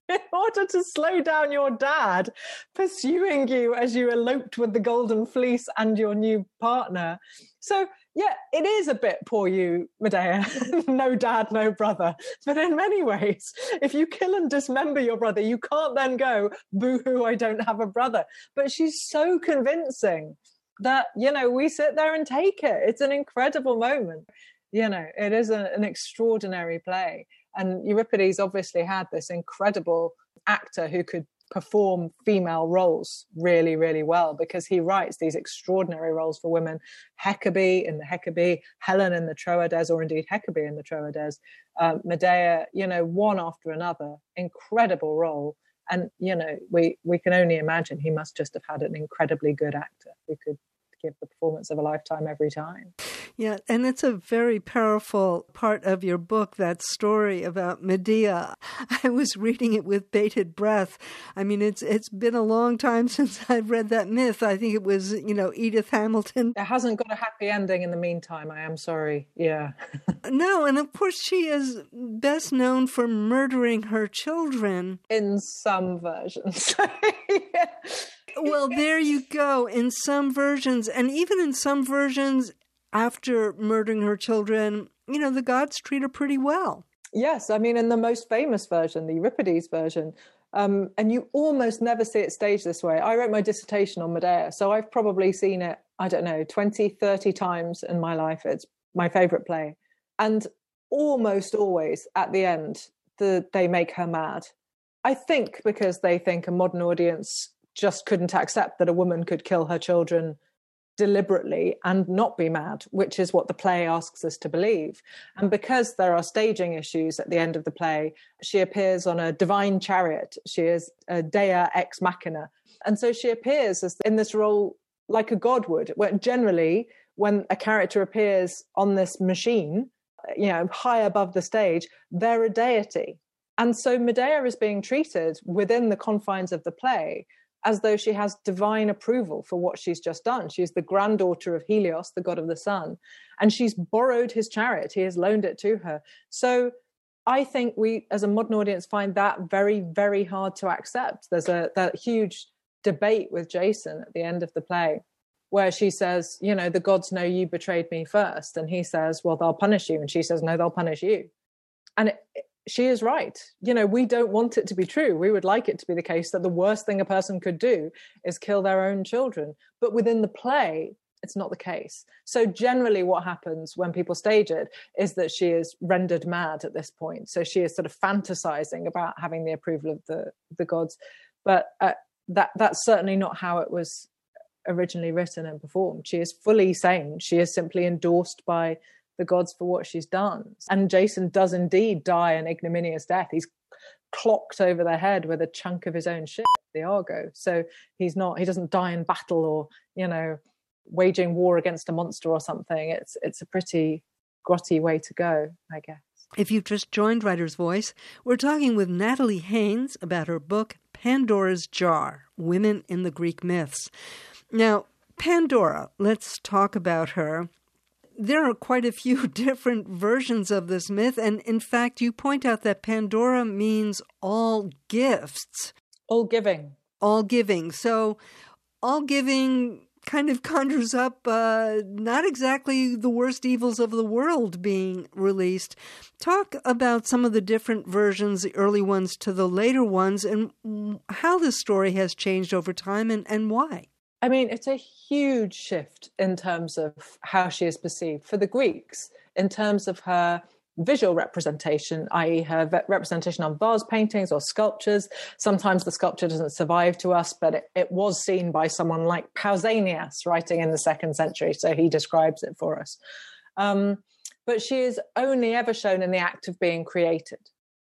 in order to slow down your dad pursuing you as you eloped with the golden fleece and your new partner. So, yeah, it is a bit poor you, Medea. No dad, no brother. But in many ways, if you kill and dismember your brother, you can't then go, boo-hoo, I don't have a brother. But she's so convincing that, you know, we sit there and take it. It's an incredible moment. You know, it is a, an extraordinary play. And Euripides obviously had this incredible actor who could perform female roles really, really well, because he writes these extraordinary roles for women. Hecate in the Hecate, Helen in the Troades, or indeed Hecate in the Troades, uh, Medea, you know, one after another, incredible role. And, you know, we, we can only imagine he must just have had an incredibly good actor who could give the performance of a lifetime every time. Yeah, and it's a very powerful part of your book, that story about Medea. I was reading it with bated breath. I mean, it's it's been a long time since I've read that myth. I think it was, you know, Edith Hamilton. It hasn't got a happy ending in the meantime, I am sorry. Yeah. No, and of course she is best known for murdering her children. In some versions. Yeah. Well, there you go. In some versions, and even in some versions, after murdering her children, you know, the gods treat her pretty well. Yes, I mean, in the most famous version, the Euripides version, um, and you almost never see it staged this way. I wrote my dissertation on Medea, so I've probably seen it, I don't know, twenty, thirty times in my life. It's my favourite play. And almost always at the end, the, they make her mad. I think because they think a modern audience just couldn't accept that a woman could kill her children deliberately and not be mad, which is what the play asks us to believe. And because there are staging issues at the end of the play, she appears on a divine chariot. She is a dea ex machina. And so she appears as in this role like a god would, where generally when a character appears on this machine, you know, high above the stage, they're a deity. And so Medea is being treated within the confines of the play as though she has divine approval for what she's just done. She's the granddaughter of Helios, the god of the sun, and she's borrowed his chariot. He has loaned it to her. So I think we, as a modern audience, find that very, very hard to accept. There's a that huge debate with Jason at the end of the play where she says, you know, the gods know you betrayed me first. And he says, well, they'll punish you. And she says, no, they'll punish you. And it, she is right. You know, we don't want it to be true. We would like it to be the case that the worst thing a person could do is kill their own children. But within the play, it's not the case. So generally what happens when people stage it is that she is rendered mad at this point. So she is sort of fantasizing about having the approval of the, the gods. But uh, that that's certainly not how it was originally written and performed. She is fully sane. She is simply endorsed by the gods for what she's done. And Jason does indeed die an ignominious death. He's clocked over the head with a chunk of his own ship, the Argo. So he's not, he doesn't die in battle or, you know, waging war against a monster or something. It's it's a pretty grotty way to go, I guess. If you've just joined Writer's Voice, we're talking with Natalie Haynes about her book, Pandora's Jar, Women in the Greek Myths. Now, Pandora, let's talk about her. There are quite a few different versions of this myth, and in fact, you point out that Pandora means all gifts. All giving. All giving. So all giving kind of conjures up uh, not exactly the worst evils of the world being released. Talk about some of the different versions, the early ones to the later ones, and how this story has changed over time and, and why. I mean, it's a huge shift in terms of how she is perceived. For the Greeks, in terms of her visual representation, that is her representation on vase paintings or sculptures. Sometimes the sculpture doesn't survive to us, but it, it was seen by someone like Pausanias writing in the second century, so he describes it for us. Um, but she is only ever shown in the act of being created.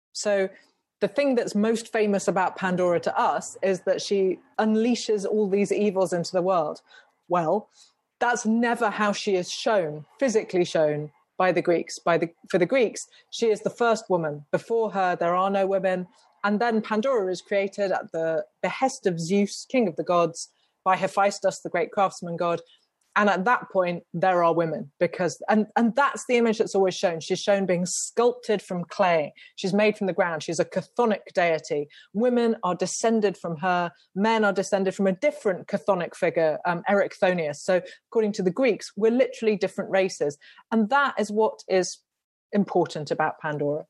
So the thing that's most famous about Pandora to us is that she unleashes all these evils into the world. Well, that's never how she is shown, physically shown by the Greeks. By the for the Greeks, she is the first woman. Before her, there are no women. And then Pandora is created at the behest of Zeus, king of the gods, by Hephaestus, the great craftsman god. And at that point, there are women because, and, and that's the image that's always shown. She's shown being sculpted from clay. She's made from the ground. She's a chthonic deity. Women are descended from her. Men are descended from a different chthonic figure, um, Erichthonius. So according to the Greeks, we're literally different races. And that is what is important about Pandora.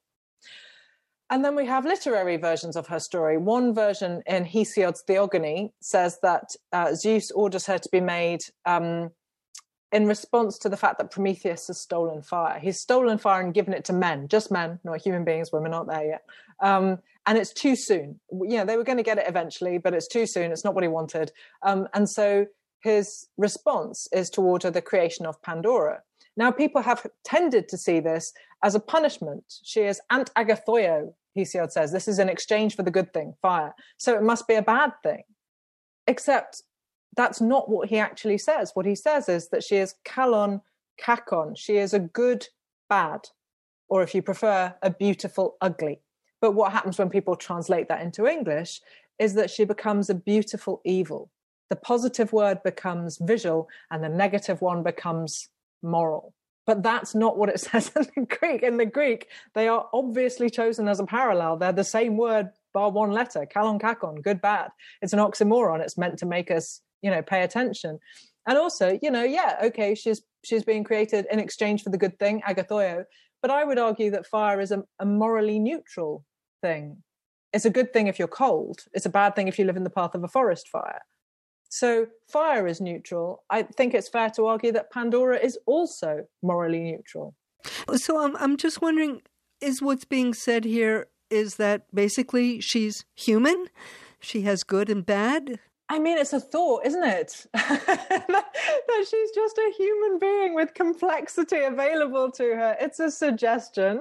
And then we have literary versions of her story. One version in Hesiod's Theogony says that uh, Zeus orders her to be made um, in response to the fact that Prometheus has stolen fire. He's stolen fire and given it to men, just men, not human beings. Women aren't there yet. Um, and it's too soon. You know, they were going to get it eventually, but it's too soon. It's not what he wanted. Um, and so his response is to order the creation of Pandora. Now, people have tended to see this as a punishment. She is ant agathoio, Hesiod says. This is in exchange for the good thing, fire. So it must be a bad thing. Except that's not what he actually says. What he says is that she is kalon kakon. She is a good bad, or if you prefer, a beautiful ugly. But what happens when people translate that into English is that she becomes a beautiful evil. The positive word becomes visual and the negative one becomes moral. But that's not what it says in the Greek. In the Greek, they are obviously chosen as a parallel. They're the same word, bar one letter, kalon kakon, good, bad. It's an oxymoron. It's meant to make us, you know, pay attention. And also, you know, yeah, okay, she's she's being created in exchange for the good thing, agathoio. But I would argue that fire is a, a morally neutral thing. It's a good thing if you're cold. It's a bad thing if you live in the path of a forest fire. So fire is neutral. I think it's fair to argue that Pandora is also morally neutral. So I'm I'm just wondering, is what's being said here is that basically she's human? She has good and bad? I mean, it's a thought, isn't it? That she's just a human being with complexity available to her. It's a suggestion.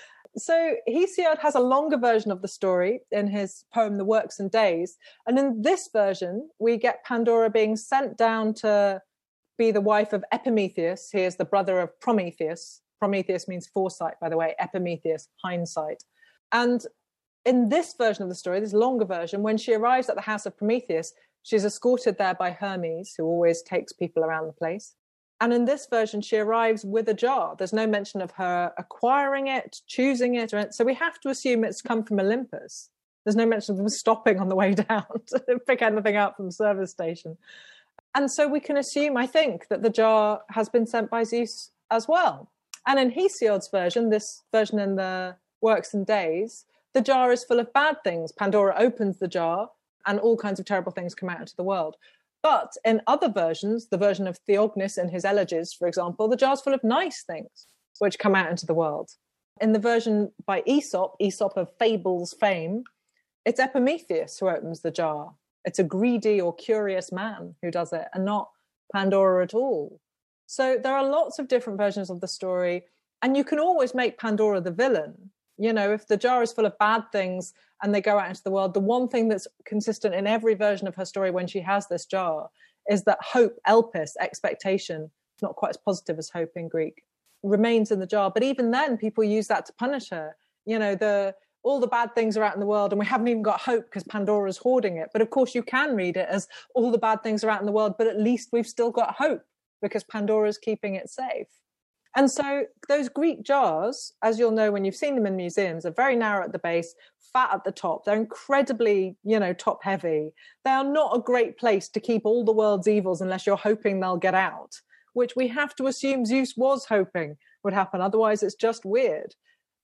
So Hesiod has a longer version of the story in his poem, The Works and Days. And in this version, we get Pandora being sent down to be the wife of Epimetheus. He is the brother of Prometheus. Prometheus means foresight, by the way. Epimetheus, hindsight. And in this version of the story, this longer version, when she arrives at the house of Prometheus, she's escorted there by Hermes, who always takes people around the place. And in this version, she arrives with a jar. There's no mention of her acquiring it, choosing it. Or, so we have to assume it's come from Olympus. There's no mention of them stopping on the way down to pick anything up from the service station. And so we can assume, I think, that the jar has been sent by Zeus as well. And in Hesiod's version, this version in the Works and Days, the jar is full of bad things. Pandora opens the jar and all kinds of terrible things come out into the world. But in other versions, the version of Theognis in his elegies, for example, the jar's full of nice things which come out into the world. In the version by Aesop, Aesop of fables fame, it's Epimetheus who opens the jar. It's a greedy or curious man who does it, and not Pandora at all. So there are lots of different versions of the story, and you can always make Pandora the villain. You know, if the jar is full of bad things and they go out into the world, the one thing that's consistent in every version of her story when she has this jar is that hope, elpis, expectation, not quite as positive as hope in Greek, remains in the jar. But even then, people use that to punish her. You know, the all the bad things are out in the world and we haven't even got hope because Pandora's hoarding it. But of course, you can read it as all the bad things are out in the world, but at least we've still got hope because Pandora's keeping it safe. And so those Greek jars, as you'll know when you've seen them in museums, are very narrow at the base, fat at the top. They're incredibly, you know, top heavy. They are not a great place to keep all the world's evils unless you're hoping they'll get out, which we have to assume Zeus was hoping would happen. Otherwise, it's just weird.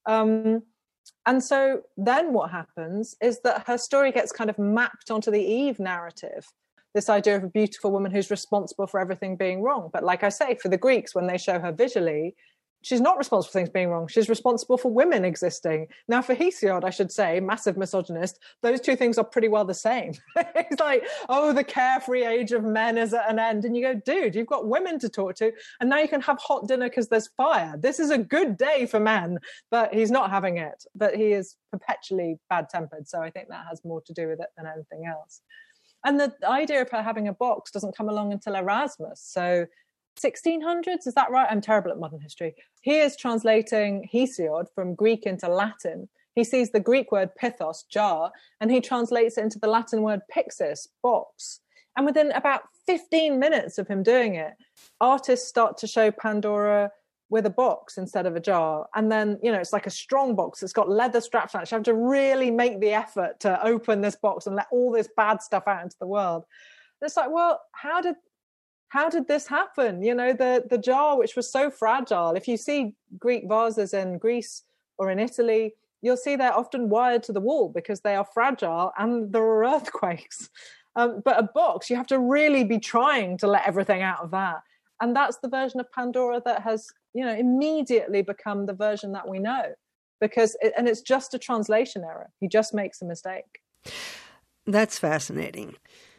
Um, and so then what happens is that her story gets kind of mapped onto the Eve narrative. This idea of a beautiful woman who's responsible for everything being wrong. But like I say, for the Greeks, when they show her visually, she's not responsible for things being wrong. She's responsible for women existing. Now, for Hesiod, I should say, massive misogynist, those two things are pretty well the same. It's like, oh, the carefree age of men is at an end. And you go, dude, you've got women to talk to. And now you can have hot dinner because there's fire. This is a good day for men. But he's not having it. But he is perpetually bad-tempered. So I think that has more to do with it than anything else. And the idea of her having a box doesn't come along until Erasmus. So sixteen hundreds, is that right? I'm terrible at modern history. He is translating Hesiod from Greek into Latin. He sees the Greek word pithos, jar, and he translates it into the Latin word pixis, box. And within about fifteen minutes of him doing it, artists start to show Pandora with a box instead of a jar. And then, you know, it's like a strong box. It's got leather straps on it. You have to really make the effort to open this box and let all this bad stuff out into the world. And it's like, well, how did how did this happen? You know, the, the jar, which was so fragile. If you see Greek vases in Greece or in Italy, you'll see they're often wired to the wall because they are fragile and there are earthquakes. Um, but a box, you have to really be trying to let everything out of that. And that's the version of Pandora that has, you know, immediately become the version that we know. Because, it, and it's just a translation error. He just makes a mistake. That's fascinating.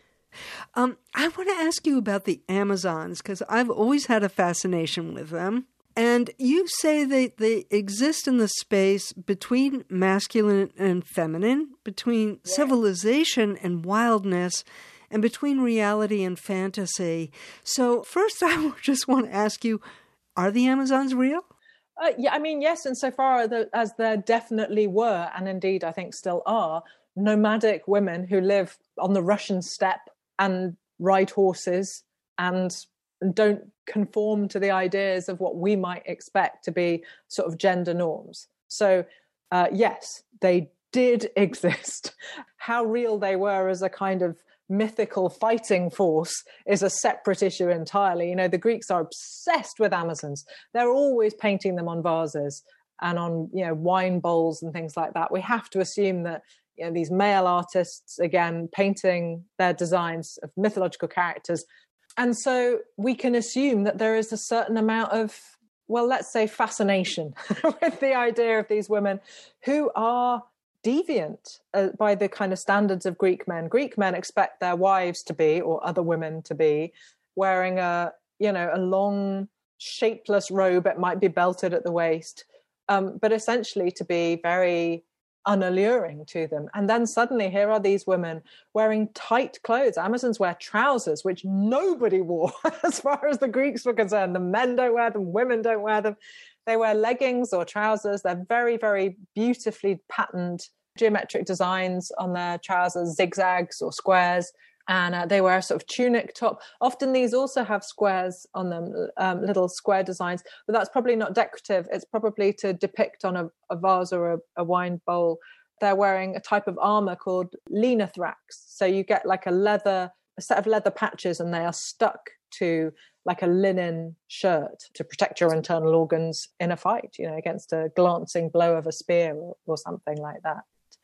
Um, I want to ask you about the Amazons, because I've always had a fascination with them. And you say they, they exist in the space between masculine and feminine, between yeah. civilization and wildness, and between reality and fantasy. So first, I just want to ask you, are the Amazons real? Uh, yeah, I mean, yes, insofar as there definitely were, and indeed I think still are, nomadic women who live on the Russian steppe and ride horses and don't conform to the ideas of what we might expect to be sort of gender norms. So, uh, yes, they did exist. How real they were as a kind of mythical fighting force is a separate issue entirely. You know, the Greeks are obsessed with Amazons. They're always painting them on vases and on, you know, wine bowls and things like that. We have to assume that, you know, these male artists, again, painting their designs of mythological characters. And so we can assume that there is a certain amount of, well, let's say fascination with the idea of these women who are deviant uh, by the kind of standards of Greek men. Greek men expect their wives to be, or other women to be, wearing a, you know, a long, shapeless robe. It might be belted at the waist, um, but essentially to be very unalluring to them. And then suddenly here are these women wearing tight clothes. Amazons wear trousers, which nobody wore as far as the Greeks were concerned. The men don't wear them, women don't wear them. They wear leggings or trousers. They're very, very beautifully patterned geometric designs on their trousers, zigzags or squares. And uh, they wear a sort of tunic top. Often these also have squares on them, um, little square designs, but that's probably not decorative. It's probably to depict on a, a vase or a, a wine bowl. They're wearing a type of armor called linothrax. So you get like a leather, a set of leather patches, and they are stuck to like a linen shirt to protect your internal organs in a fight, you know, against a glancing blow of a spear or, or something like that.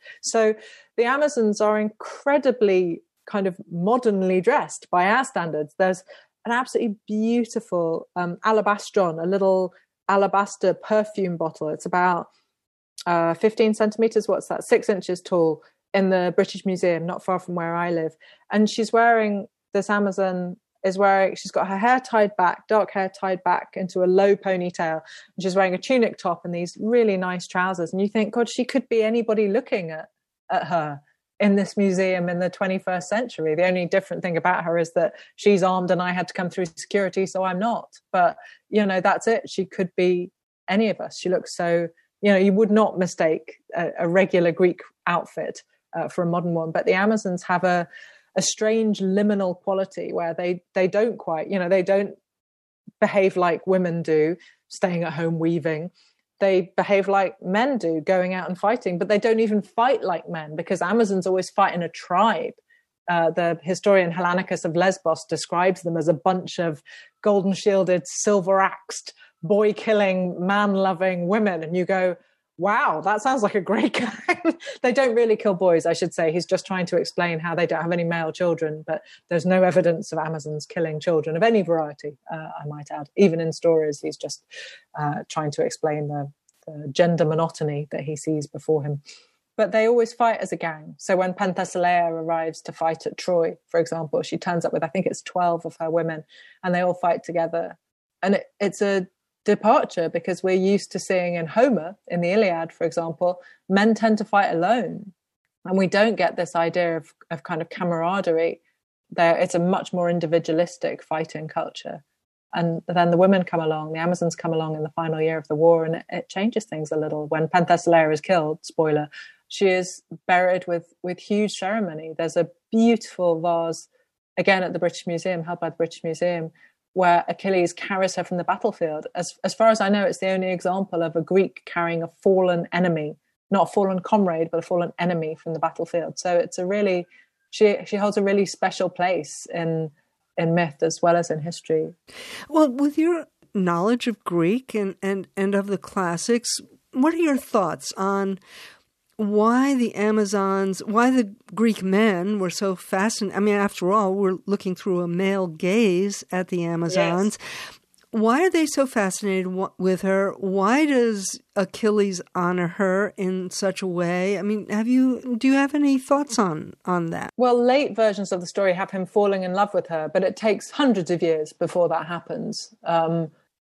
So the Amazons are incredibly kind of modernly dressed by our standards. There's an absolutely beautiful um, alabastron, a little alabaster perfume bottle. It's about uh, fifteen centimeters. What's that? Six inches tall, in the British Museum, not far from where I live. And she's wearing, this Amazon is wearing, she's got her hair tied back, dark hair tied back into a low ponytail. And she's wearing a tunic top and these really nice trousers. And you think, God, she could be anybody looking at, at her in this museum in the twenty-first century. The only different thing about her is that she's armed and I had to come through security, so I'm not. But, you know, that's it. She could be any of us. She looks so, you know, you would not mistake a, a regular Greek outfit uh, for a modern one. But the Amazons have a, a strange liminal quality where they, they don't quite, you know, they don't behave like women do, staying at home weaving. They behave like men do, going out and fighting, but they don't even fight like men because Amazons always fight in a tribe. Uh, the historian Hellanicus of Lesbos describes them as a bunch of golden-shielded, silver-axed, boy-killing, man-loving women. And you go, wow, that sounds like a great guy. They don't really kill boys, I should say. He's just trying to explain how they don't have any male children, but there's no evidence of Amazons killing children of any variety, uh, I might add. Even in stories, he's just uh, trying to explain the, the gender monotony that he sees before him. But they always fight as a gang. So when Penthesilea arrives to fight at Troy, for example, she turns up with, I think it's twelve of her women, and they all fight together. And it, it's a departure because we're used to seeing in Homer, in the Iliad, for example, men tend to fight alone. And we don't get this idea of, of kind of camaraderie. There, it's a much more individualistic fighting culture. And then the women come along, the Amazons come along in the final year of the war, and it, it changes things a little. When Penthesilea is killed, spoiler, she is buried with, with huge ceremony. There's a beautiful vase again at the British Museum, held by the British Museum, where Achilles carries her from the battlefield. As, as far as I know, it's the only example of a Greek carrying a fallen enemy, not a fallen comrade, but a fallen enemy from the battlefield. So it's a really, she she holds a really special place in in myth as well as in history. Well, with your knowledge of Greek and, and, and of the classics, what are your thoughts on why the Amazons, why the Greek men were so fascinated? I mean, after all, we're looking through a male gaze at the Amazons. Yes. Why are they so fascinated with her? Why does Achilles honor her in such a way? I mean, have you do you have any thoughts on, on that? Well, late versions of the story have him falling in love with her, but it takes hundreds of years before that happens. Um,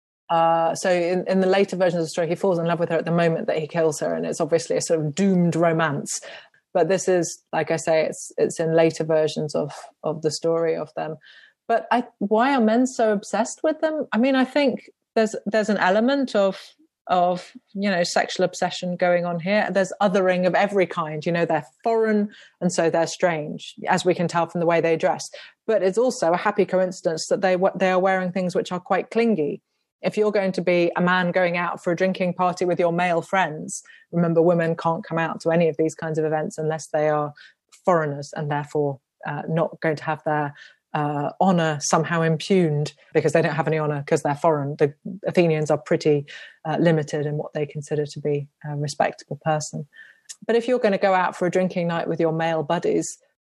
uh, so in, in the later versions of the story, he falls in love with her at the moment that he kills her, and it's obviously a sort of doomed romance. But this is, like I say, it's it's in later versions of, of the story of them. But I, why are men so obsessed with them? I mean, I think there's there's an element of of you know sexual obsession going on here. There's othering of every kind. You know, they're foreign, and so they're strange, as we can tell from the way they dress. But it's also a happy coincidence that they they are wearing things which are quite clingy. If you're going to be a man going out for a drinking party with your male friends, remember, women can't come out to any of these kinds of events unless they are foreigners, and therefore uh, not going to have their Uh, honor somehow impugned because they don't have any honor because they're foreign. The Athenians are pretty uh, limited in what they consider to be a respectable person. But if you're going to go out for a drinking night with your male buddies,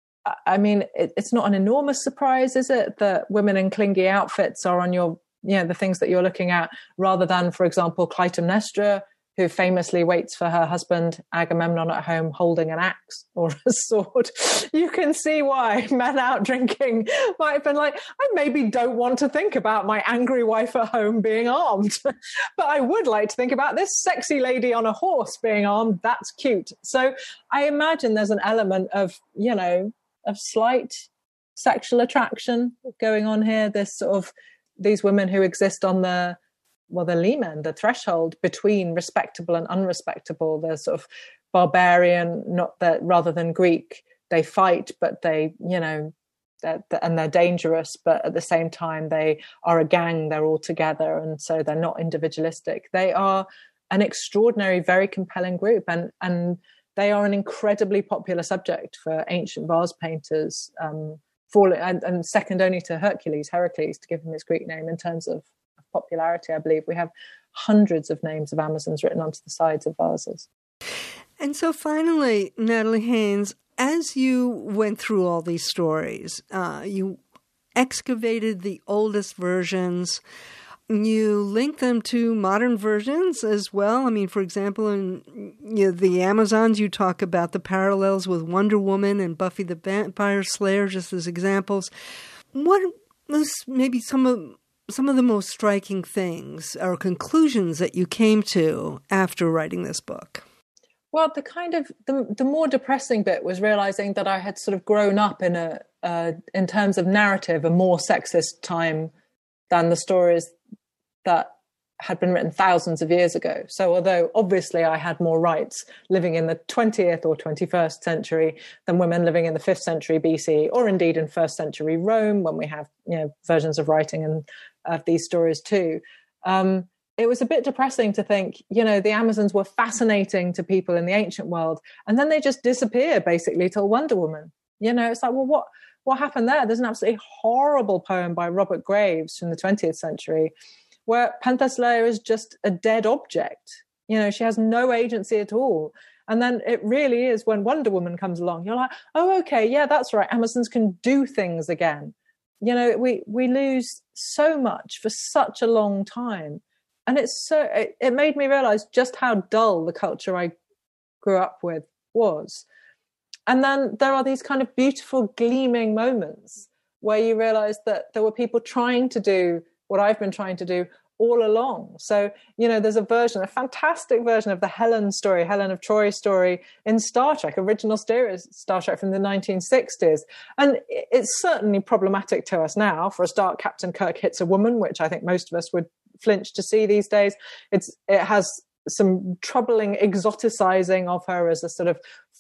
I mean, it, it's not an enormous surprise, is it, that women in clingy outfits are on your, you know, the things that you're looking at, rather than, for example, Clytemnestra, who famously waits for her husband Agamemnon at home holding an axe or a sword. You can see why men out drinking might have been like, I maybe don't want to think about my angry wife at home being armed, but I would like to think about this sexy lady on a horse being armed. That's cute. So I imagine there's an element of, you know, of slight sexual attraction going on here. This sort of, these women who exist on the, well, the limen, the threshold between respectable and unrespectable, the sort of barbarian, not that rather than Greek, they fight, but they, you know, they're, and they're dangerous, but at the same time, they are a gang, they're all together. And so they're not individualistic. They are an extraordinary, very compelling group. And, and they are an incredibly popular subject for ancient vase painters, um, for, and, and second only to Hercules, Heracles, to give him his Greek name in terms of popularity. I believe we have hundreds of names of Amazons written onto the sides of vases. And so finally, Natalie Haynes, as you went through all these stories, uh, you excavated the oldest versions, you linked them to modern versions as well. I mean, for example, in you know, the Amazons, you talk about the parallels with Wonder Woman and Buffy the Vampire Slayer, just as examples. What was maybe some of some of the most striking things or conclusions that you came to after writing this book? Well, the kind of the, the more depressing bit was realizing that I had sort of grown up in a uh, in terms of narrative a more sexist time than the stories that had been written thousands of years ago. So although obviously I had more rights living in the twentieth or twenty-first century than women living in the fifth century B C, or indeed in first century Rome, when we have, you know, versions of writing and of these stories too, um, it was a bit depressing to think, you know, the Amazons were fascinating to people in the ancient world, and then they just disappear basically till Wonder Woman. You know, it's like, well, what what happened there? There's an absolutely horrible poem by Robert Graves from the twentieth century where Penthesilea is just a dead object. You know, she has no agency at all. And then it really is when Wonder Woman comes along, you're like, oh, okay, yeah, that's right. Amazons can do things again. You know, we, we lose so much for such a long time. And it's so, it, it made me realize just how dull the culture I grew up with was. And then there are these kind of beautiful gleaming moments where you realize that there were people trying to do what I've been trying to do all along. So, you know, there's a version, a fantastic version of the Helen story, Helen of Troy story in Star Trek, original Star Trek from the nineteen sixties. And it's certainly problematic to us now. For a start, Captain Kirk hits a woman, which I think most of us would flinch to see these days. It's It has some troubling exoticizing of her as a sort of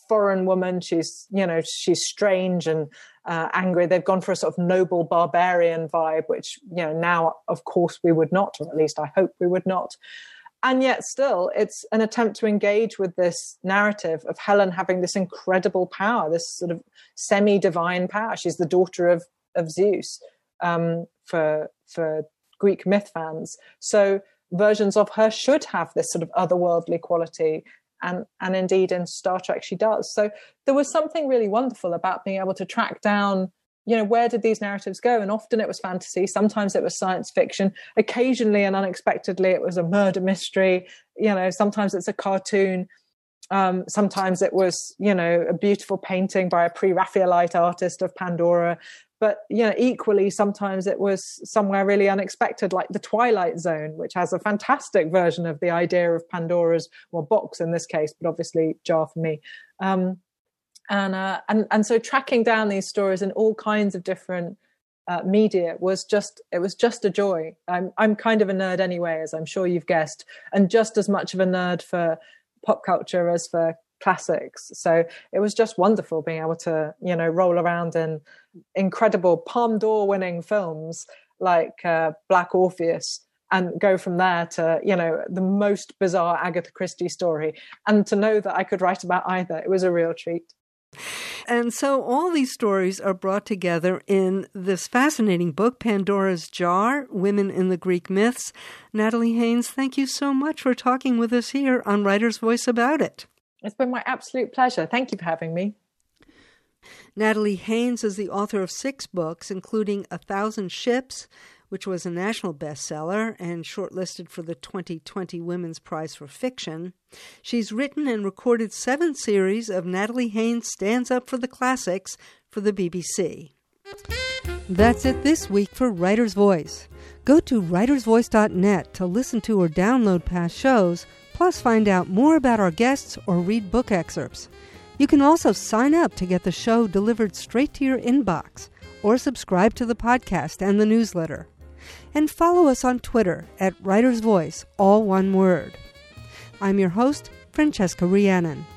foreign woman. She's, you know, she's strange and uh, angry. They've gone for a sort of noble barbarian vibe, which, you know, now, of course, we would not, or at least I hope we would not. And yet still, it's an attempt to engage with this narrative of Helen having this incredible power, this sort of semi-divine power. She's the daughter of, of Zeus um, for, for Greek myth fans. So versions of her should have this sort of otherworldly quality. And, and indeed, in Star Trek, she does. So there was something really wonderful about being able to track down, you know, where did these narratives go? And often it was fantasy. Sometimes it was science fiction. Occasionally and unexpectedly, it was a murder mystery. You know, sometimes it's a cartoon. Um, sometimes it was, you know, a beautiful painting by a pre-Raphaelite artist of Pandora. But, you know, equally, sometimes it was somewhere really unexpected, like The Twilight Zone, which has a fantastic version of the idea of Pandora's, well, box in this case, but obviously jar for me. Um, And, uh, and and so tracking down these stories in all kinds of different uh, media was just, it was just a joy. I'm I'm kind of a nerd anyway, as I'm sure you've guessed, and just as much of a nerd for pop culture as for classics. So it was just wonderful being able to, you know, roll around in incredible Palme d'Or winning films like uh, Black Orpheus, and go from there to, you know, the most bizarre Agatha Christie story. And to know that I could write about either, it was a real treat. And so all these stories are brought together in this fascinating book, Pandora's Jar, Women in the Greek Myths. Natalie Haynes, thank you so much for talking with us here on Writer's Voice about it. It's been my absolute pleasure. Thank you for having me. Natalie Haynes is the author of six books, including A Thousand Ships, which was a national bestseller and shortlisted for the twenty twenty Women's Prize for Fiction. She's written and recorded seven series of Natalie Haynes Stands Up for the Classics for the B B C. That's it this week for Writer's Voice. Go to writers voice dot net to listen to or download past shows, plus find out more about our guests or read book excerpts. You can also sign up to get the show delivered straight to your inbox, or subscribe to the podcast and the newsletter. And follow us on Twitter at Writer's Voice, all one word. I'm your host, Francesca Rhiannon.